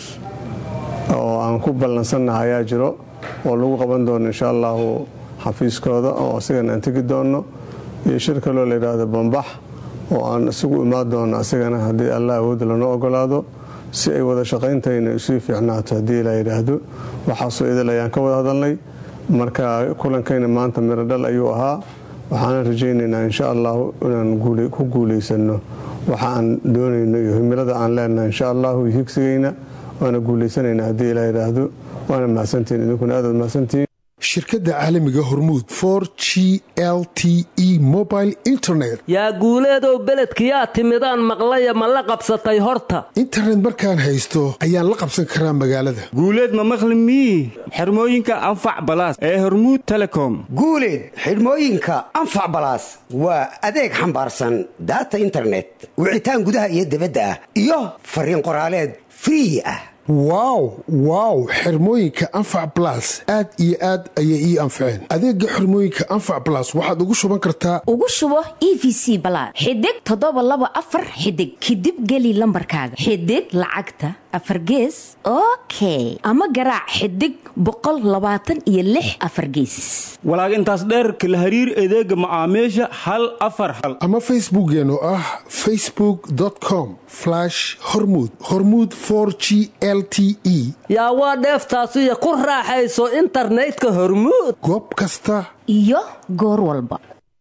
oo aan ku ballansannahay ayaa jiro oo lagu qaban doono insha allahu xafiiskooda oo asigana aan tegi doono iyo shir kaloo la yidhaahdo bambax oo aan isugu imaan doono asigana haddii allah awood lanoo ogolaado si ay wada shaqayntayna isii fiicnaato haddii ilaa yidhaahdo waxaasoo idil ayaan ka wada hadalnay marka kulankayna maanta miradhal ayuu ahaa waxaan rajaynaynaa insha allahu inaan ku guulaysano waxa aan doonayno iyo himilada aan leenahay insha allahu iyo higsigayna waana guulaysanaynaa haddii ilaa yidhaahdo waana mahadsantihiin idinkuna aad waad mahadsantihiin shirkadda caalamiga hormuud for g l t e mobile internet yaa guuleedow beledkiyaa timidaan maqlaya ma la qabsatay horta internet markaan haysto ayaan la qabsan karaa magaalada guuleed ma maqli mii xirmooyinka anfac balaas ee hormuud telecom guuleed xirmooyinka anfac balaas waa adeeg xambaarsan data internet wicitaan gudaha iyo dibadda ah iyo fariin qoraaleed free ah wow wow xirmooyinka anfac blas aad iyo aad ayay ii anfaceen adeega xirmooyinka anfac blas waxaad ugu shuban kartaa ugu shubo e v c balaad xidig toddoba laba afar xidig kadib geli lambarkaaga xidig lacagta afar gees okay ama garaac xidig boqol labaatan iyo lix afar gees walaag intaas dheer kala hariir adeega macaamiisha hal afar hal ama facebookeen oo ah facebook dot com slash hormuud hormuud for g l t e yaa waa dheeftaasiyo ku raaxayso internetka hormuud goob kasta iyo goor walba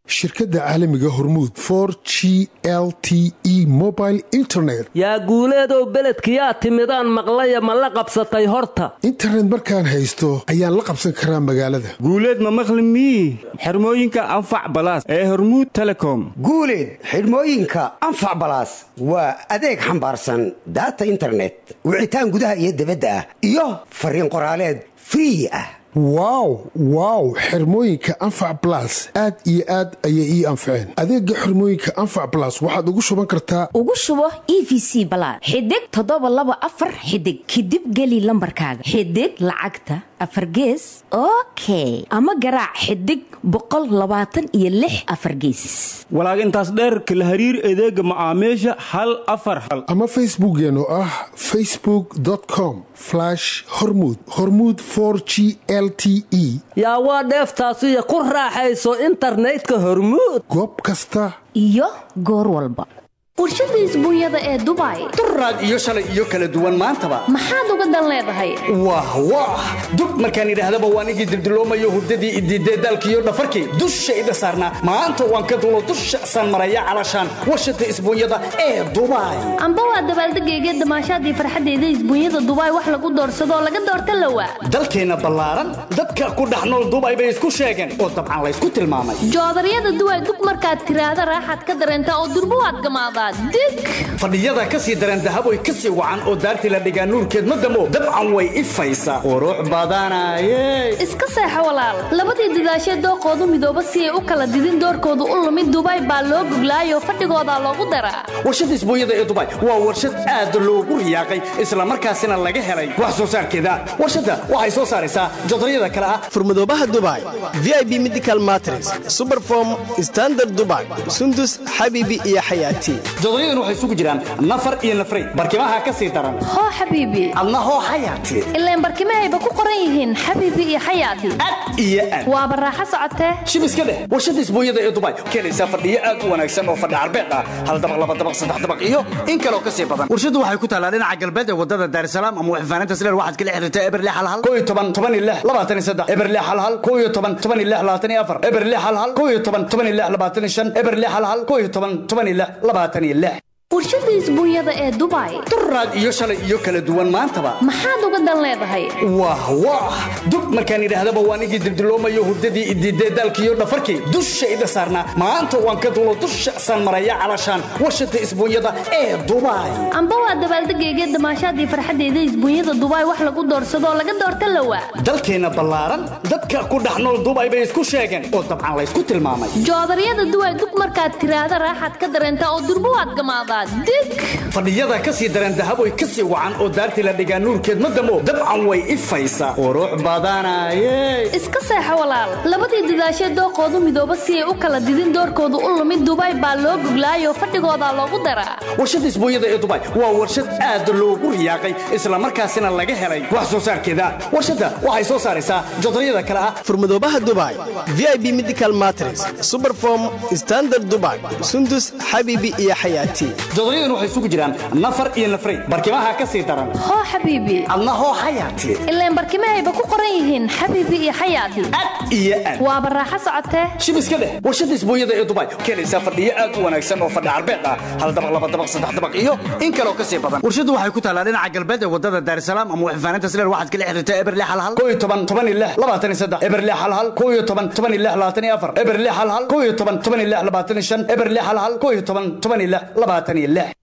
shirkadda caalamiga hormuud for g l t e mobile internet yaa guuleedow beledkiyaa timidaan maqlaya ma la qabsatay horta internet markaan haysto ayaan la qabsan karaa magaalada guuleed ma maqli mii xirmooyinka anfac balaas ee hormuud telecom guuleed xirmooyinka anfac balaas waa adeeg xambaarsan data internet wicitaan gudaha iyo dibadda ah iyo fariin qoraaleed free ah wow wow xirmooyinka anfac blas aad iyo aad ayay ii anfaceen adeega xirmooyinka anfac blas waxaad ugu shuban kartaa ugu shubo e v c balaad xidig toddoba laba afar xidig kadib geli lambarkaaga xidig lacagta afar gees okay ama garaac xidig boqol labaatan iyo lix afar gees walaag intaas dheer kala hariir adeega macaamiisha hal afar hal ama facebookeen oo ah facebook.com slash hormuud hormuud for g l t e yaa waa dheeftaasiyo ku raaxayso internetka hormuud goob kasta iyo goor walba warshada isbuunyada ee Dubai duraad iyo shalay iyo kala duwan maantaba maxaad uga dan leedahay wah wah dub markaan idhaahdaba waan igi dildiloomayo hurdadii idiiday dalkiyo dhafarkii dushayda saarnaa maanta waan ka dulo dusha san maraya calashaan warshada isbuunyada ee Dubai amba waa dabaaldegayga damaashadii farxadeeda isbuunyada Dubai wax lagu doorsado laga doorta lawa dalkeena ballaaran dadka ku dhaxnool Dubai bay isku sheegeen oo dabcan la isku tilmaamay joodariyada Dubai dub markaad tiraahdo raaxad ka dareenta oo durbo aad gamaada dig fadhiyada ka sii daran dahab way ka sii wacan oo daartii la dhigaa nuurkeed ma damo dabcan way ifaysaa qurux badanaye iska seexo walaal labadii dadaashee dooqoodu midooba si ay u kala didin doorkoodu u lumid Dubai baa loo guglaayo fadhigooda loogu daraa warshada isbuunyada ee Dubai waa warshad aad loogu riyaaqay isla markaasina laga helay wax soo saarkeeda warshada waxay soo saaraysaa joodariyada kala ah furmadoobaha Dubai V I P medical mattress superform standard Dubai sundus habibi iyo xayaati joodariyadu waxay isugu jiraan nafar iyo nafray barkimaha ka sii daran hoo xabiibi adna hoo xayaati ileen barkimahayba ku qoran yihiin xabiibi iyo xayaati ad iyo ad waa baraaxo socotee shibiska leh warshada isbuunyada ee Dubai keenaysa fadhiyo aad u wanaagsan oo fadhi arbeed ah hal dabaq laba dabaq saddex dabaq iyo in kale oo ka sii badan warshadu waxay ku taalaa dhinaca galbeed ee wadada Dar es Salaam ama waxfaanaynta sileer waxaad kala xiriirtaa Eberle hal hal koob iyo toban toban iyo lix labaatan iyo saddex Eberle hal hal koob iyo toban toban iyo lix labaatan iyo afar Eberle hal hal koob iyo toban toban iyo lix labaatan iyo shan Eberle hal hal koob iyo toban toban iyo lix labaatan iyo lix warshada isbuunyada ee Dubai duraad iyo shalay iyo kala duwan maantaba maxaad uga dan leedahay wah wah dub markaan idhaahdaba waan igi dildiloomayo hurdadii idiiday dalkiyo dhafarkii dushayda saarnaa maanta waan ka dulo dusha san maraya calashaan warshada isbuunyada ee Dubai amba waa dabaaldegayga damaashadii farxadeeda isbuunyada Dubai wax lagu doorsado laga doorta lawa dalkeena ballaaran dadka ku dhaxnool Dubai bay isku sheegeen oo dabcan la isku tilmaamay joodariyada Dubai dub markaad tiraahdo raaxad ka dareenta oo durbo aad gamaada dig fadhiyada ka sii daran dahab way ka sii wacan oo daartii la dhigaa nuurkeed ma damo dabcan way ifaysaa qurux badanaye iska seexo walaal labadii dadaashee dooqoodu midooba si ay u kala didin doorkoodu u lumid Dubai baa loo guglaayo fadhigooda loogu daraa warshada isbuunyada ee Dubai waa warshad aad loogu riyaaqay isla markaasina laga helay wax soo saarkeeda warshada waxay soo saaraysaa joodariyada kala ah furmadoobaha Dubai V I P medical mattress superform standard Dubai sundus habibi iyo xayaati joodariyadu waxay isugu jiraan nafar iyo nafray barkimaha ka sii daran hoo xabiibi adna hoo xayaati ileen barkimahayba ku qoran yihiin xabiibi iyo xayaati ad iyo ad waa baraaxo socotee shibiska leh warshada isbuunyada ee Dubai keenaysa fadhiyo aad u wanaagsan oo fadhi arbeed ah hal dabaq laba dabaq saddex dabaq iyo in kale oo ka sii badan warshadu waxay ku taalaa dhinaca galbeed ee wadada Dar es Salaam ama waxfaanaynta sileer waxaad kala xiriirtaa Eberle hal hal koob iyo toban toban iyo lix labaatan iyo saddex Eberle hal hal koob iyo toban toban iyo lix labaatan iyo afar Eberle hal hal koob iyo toban toban iyo lix labaatan iyo shan Eberle hal hal koob iyo toban toban iyo lix labaatan iyo lix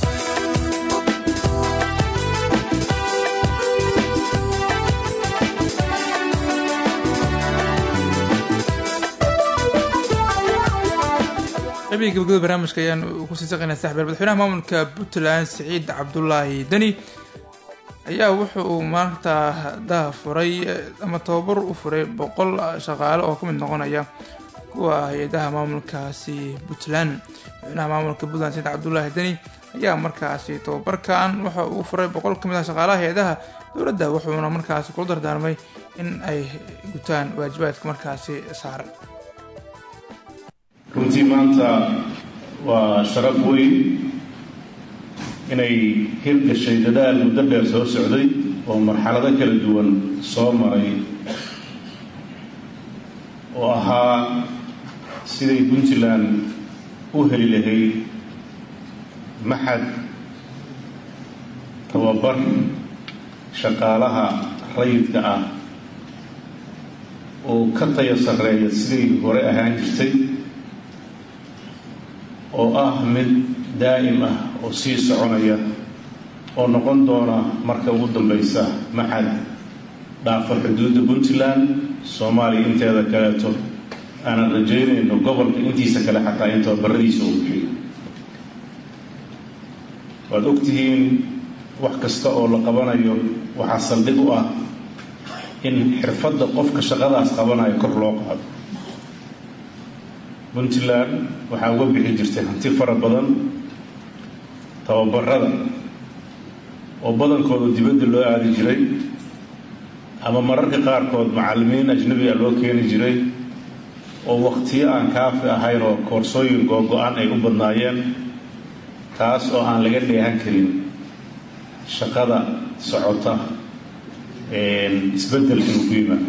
qabiga gabagabada barnaamijka ayaan ku sii saqaynaa saxbeer madaxweynaha maamulka Puntland Siciid Cabdullaahi Dani ayaa wuxuu maanta daa furay ama tababar u furay boqol shaqaale oo ka mid noqonaya kuwa hay'adaha maamulkaasi Puntland madaxweynaha maamulka Puntland Siciid Cabdullaahi Dani ayaa markaasi tababarkan waxa uu furay boqol ka mid ah shaqaalaha hay'adaha dowladda wuxuuna markaasi ku dardaarmay in ay gutaan waajibaadka markaasi saaran runtii maanta waa sharaf weyn inay hirgashay dadaal muddo dheer soo socday oo marxalado kala duwan soo maray oo ahaa siday puntland u heli lahayd maxad tababar shaqaalaha rayidka ah oo ka tayo sarreeya siday hore ahaan jirtay oo ah mid daa'im ah oo sii soconaya oo noqon doona marka ugu dambaysa maxad dhaafa xuduudda puntland soomaaliya inteeda kaleeto aanan rajaynayno gobolka intiisa kale xataa in tababaradiisa uu bixiyo waad ogtihiin wax kasta oo la qabanayo waxaa saldhig u ah in xirfadda qofka shaqadaas qabanayo kor loo qaado puntland waxaa uga bixi jirtay hanti fara badan tababarada oo badankooda dibadda loo aadi jiray ama mararka qaarkood macallimiin ajnabi ah loo keeni jiray oo waqtiyo aan kaafi ahayn oo koorsooyin googo-an ay u badnaayeen taas oo aan laga dheehan karin shaqada socota isbeddel inuu ku yimaado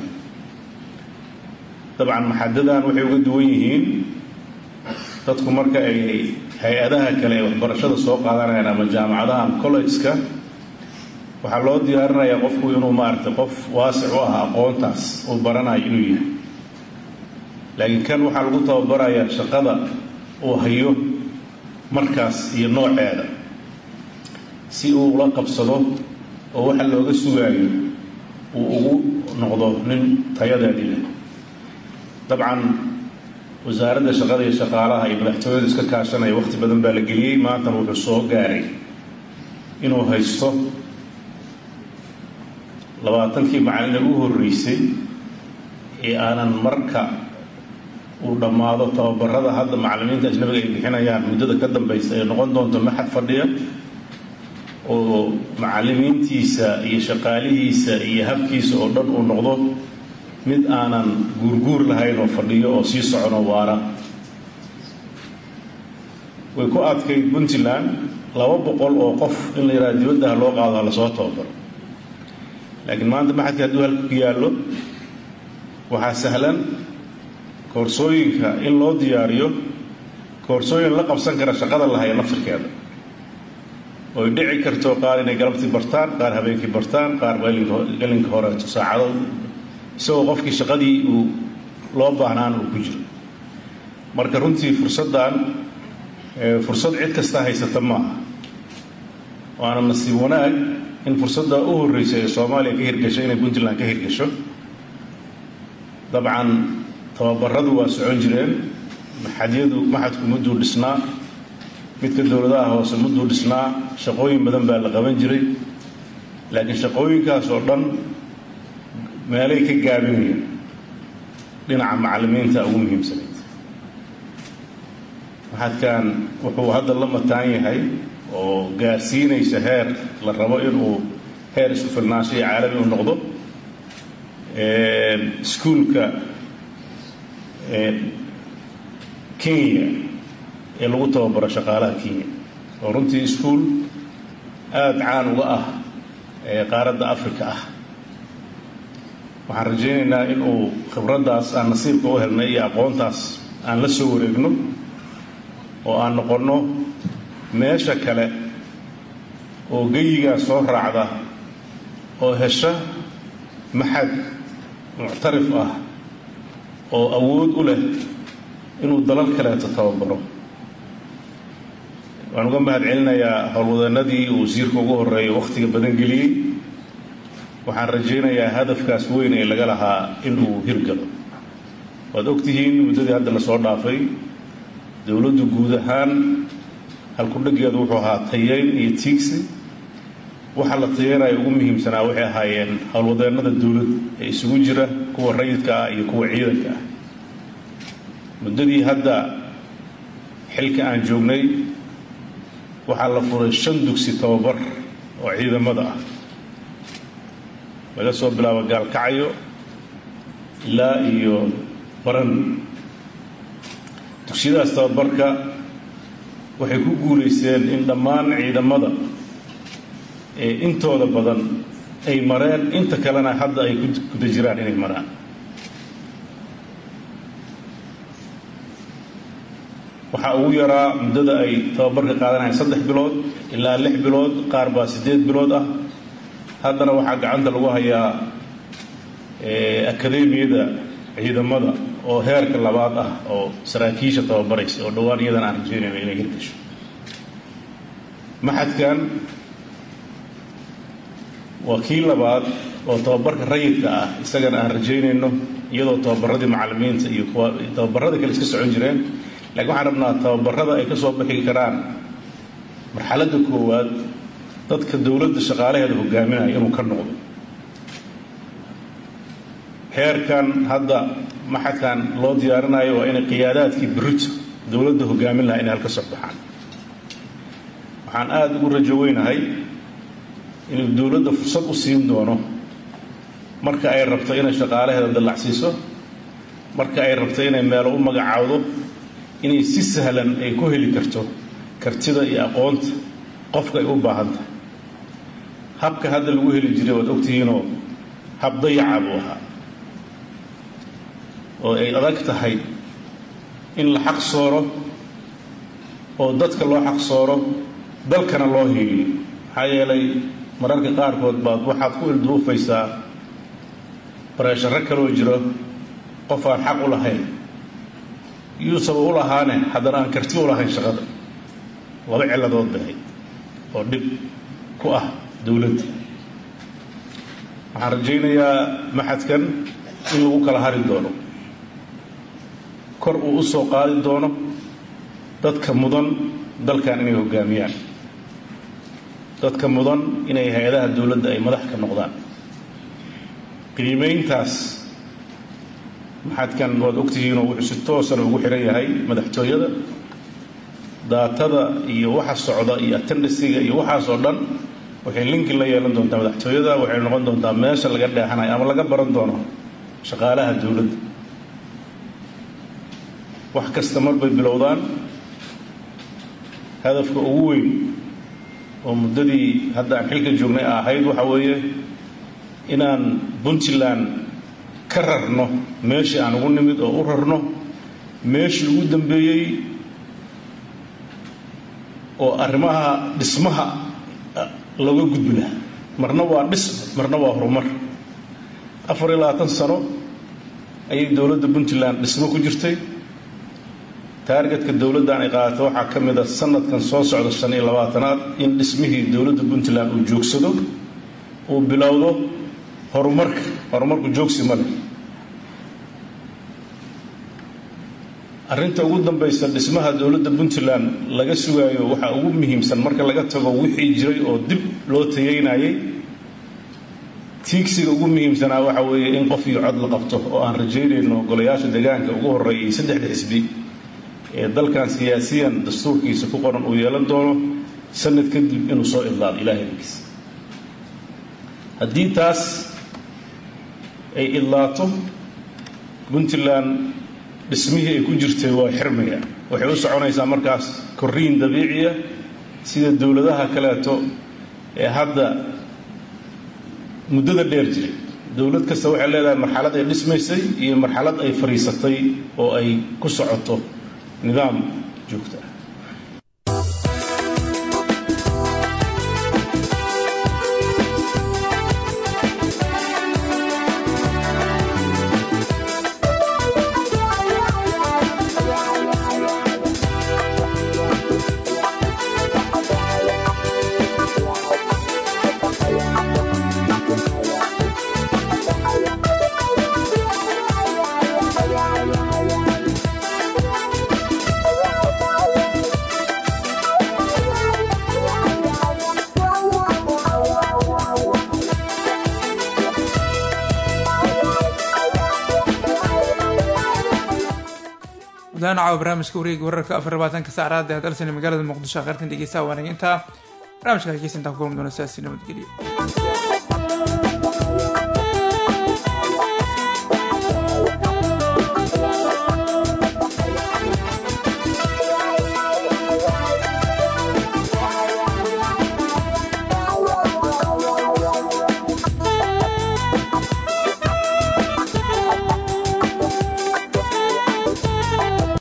dabcan maxadadan waxay uga duwan yihiin dadku marka ay hay-adaha kale ee waxbarashada soo qaadanayaan ama jaamacadaha collegeska waxaa loo diyaarinayaa qofku inuu maaragtay qof waasic u ah aqoontaas uu baranayo inuu yahay laakiin kan waxaa lagu tababarayaa shaqada uu hayo markaas iyo nooceeda si uu ula qabsado oo waxa looga sugaayo uu ugu noqdo nin tayadeedii leh dabcan wasaaradda shaqada iyo shaqaalaha iyo madaxtooyada iska kaashanaya waqti badan baa la geliyey maantana wuxuu soo gaaray inuu haysto labaatankii macallin ee u horreysay ee aanan marka uu dhammaado tababarada hadda macallimiinta ajnabiga ay bixinayaan muddada ka dambaysa ee noqon doonto maxad fadhiya oo macallimiintiisa iyo shaqaalihiisa iyo habkiisa oo dhan uu noqdo mid aanan guurguur lahayn oo fadhiyo oo sii socono waara way ku adkayd puntland laba boqol oo qof in la yidhaha dibaddaha loo qaado ha lasoo tababaro laakiin maanta maxadkii hadduu halka ku yaallo waxaa sahlan koorsooyinka in loo diyaariyo koorsooyin la qabsan kara shaqada lahaya nafsirkeeda oy dhici karto qaar inay galabtii bartaan qaar habeenkii bartaan qaar galinka horeeto saacado isagoo qofkii shaqadii uu loo baahnaana uu ku jiro marka runtii fursaddan fursad cid kasta haysata maaha waana nasiib wanaag in fursadda u horreysa ee soomaaliya ka hirgasho inay puntland ka hirgasho dabcan tababaradu waa socon jireen maxadyadu maxadku mudduu dhisnaa midka dowladaha hoose mudduu dhisnaa shaqooyin badan baa la qaban jiray laakiin shaqooyinkaas oo dhan meelay ka gaabinayeen dhinaca macallimiinta ugu muhiimsanayd maxadkan wuxuu hadda la mataan yahay oo gaarsiinaysa heer la rabo inuu heer isku filnaansho iyo caalami u noqdo iskuulka kenya ee lagu tababaro shaqaalaha kenya oo runtii iskuul aada caan uga ah ee qaaradda africa ah waxaan rajaynaynaa in uu khibraddaas aan nasiibka u helnay iyo aqoontaas aan la soo wareegno oo aan noqonno meesha kale oo geyigaa soo raacda oo hesha maxad muctarif ah oo awood u leh inuu dalal kaleeto tababaro waan uga mahad celinayaa howlwadeenadii uu wasiirka ugu horreeya wakhtiga badan geliyey waxaan rajaynayaa hadafkaas weyn ee laga lahaa inuu hirgalo waad ogtihiin muddadii hadda la soo dhaafay dowladdu guud ahaan halkudhageedu wuxuu ahaa tayeyn iyo tiigsi waxa la tayeynaya ugu muhiimsanaa waxay ahaayeen howlwadeennada dowladda ee isugu jira kuwa rayidka ah iyo kuwa ciidanka ah muddadii hadda xilka aan joognay waxaa la furay shan dugsi tababar oo ciidamada ah laga soo bilaabo gaalkacyo ilaa iyo baran dugsiyadaas tababarka waxay ku guulaysteen in dhammaan ciidamada ee intooda badan ay mareen inta kalena hadda ay guda jiraan inay maraan waxaa ugu yaraa muddada ay tababarka qaadanayaan saddex bilood ilaa lix bilood qaar baa siddeed bilood ah haddana waxaa gacanta lagu hayaa akadeemiyada ciidamada oo heerka labaad ah oo saraakiisha tababaraysa oo dhowaan iyadan aan rajeynayno inay hirgasho maxadkan waa kii labaad oo tababarka rayidka ah isagana aan rajaynayno iyadoo tababaradii macallimiinta iyo kuwa tababarada kale iska socon jireen laakiin waxaan rabnaa tababarada ay ka soo bixi karaan marxaladda koowaad dadka dowladda shaqaalaheeda hogaaminaya inuu ka noqdo heerkan hadda maxadkan loo diyaarinayo waa inay qiyaadaadkii berito dowladda hogaamin lahaa inay halka soo baxaan waxaan aada ugu rajo weynahay inuu dowladda fursad u siin doono marka ay rabto inay shaqaalaheeda dallacsiiso marka ay rabto inay meelo u magacaawdo inay si sahlan ay ku heli karto kartida iyo aqoonta qofka ay u baahan tahay habka hadda lagu heli jiray waad ogtihiinoo hab dayaca buu ahaa oo ay adag tahay in la xaq sooro oo dadka loo xaq sooro dalkana loo hiiliyo maxaa yeelay mararka qaarkood baad waxaad ku ilduufaysaa bareesharro kaloo jiro qof aan xaq u lahayn yuusaba u lahaane haddana aan karti u lahayn shaqada laba cilladood bahay oo dhib ku ah dowladda waxaan rajaynayaa maxadkan in lagu kala hari doono kor uu u soo qaadi doono dadka mudan dalkan inay hoggaamiyaan dadka mudan inay hay-adaha dowladda ay madax ka noqdaan qiimayntaas maxadkan waad ogtihiinoo wuxuu si toosana ugu xihan yahay madaxtooyada daatada iyo waxa socda iyo attendasiga iyo waxaasoo dhan waxay linki la yeelan doontaa madaxtooyada waxay noqon doontaa meesha laga dheexanayo ama laga baran doono shaqaalaha dowladda wax kasta marbay bilowdaan hadafka ugu weyn oo muddadii hadda aan xilka joognay ahayd waxa weeye inaan puntland ka rarno meeshii aan ugu nimid oo u rarno meeshii ugu dambeeyey oo arrimaha dhismaha looga gudbi lahaa marna waa dhis marna waa horumar afar iyo labaatan sano ayay dowladda puntland dhismo ku jirtay taargetka dowladdan ay qaadato waxaa ka mid a sanadkan soo socda shan iyo labaatanaad in dhismihii dowladda puntland uu joogsado uu bilowdo horumarka horumarku joogsi ma leh arrinta ugu dambaysa dhismaha dowladda puntland laga sugaayo waxaa ugu muhiimsan marka laga tago wixii jiray oo dib loo tayeynayay tiigsiga ugu muhiimsanaa waxa weeye in qof iyo cod la qabto oo aan rajaynayno golayaasha deegaanka ugu horreeyay saddexda xisbi ee dalkan siyaasiyan dastuurkiisa ku qoran uu yeelan doono sanad kadib inuu soo idlaado ilaahay dankiisa haddii taas ay idlaato puntland dhismihii ay ku jirtay waa xirmaya waxay u soconaysaa markaas korriin dabiiciya sida dowladaha kaleeto ee hadda muddada dheer jiray dowlad kasta waxay leedahay marxalad ay dhismaysay iyo marxalad ay fadhiisatay oo ay ku socoto nidaam joogta ah caawa barnaamijka wareega wararka afar labaatanka saacraad ee dalsani magaalada muqdisho qaartan dhegeystaha waanaga intaa barnaamijka hageys intaan ku kulmi doona sidaasi nabadgelyo.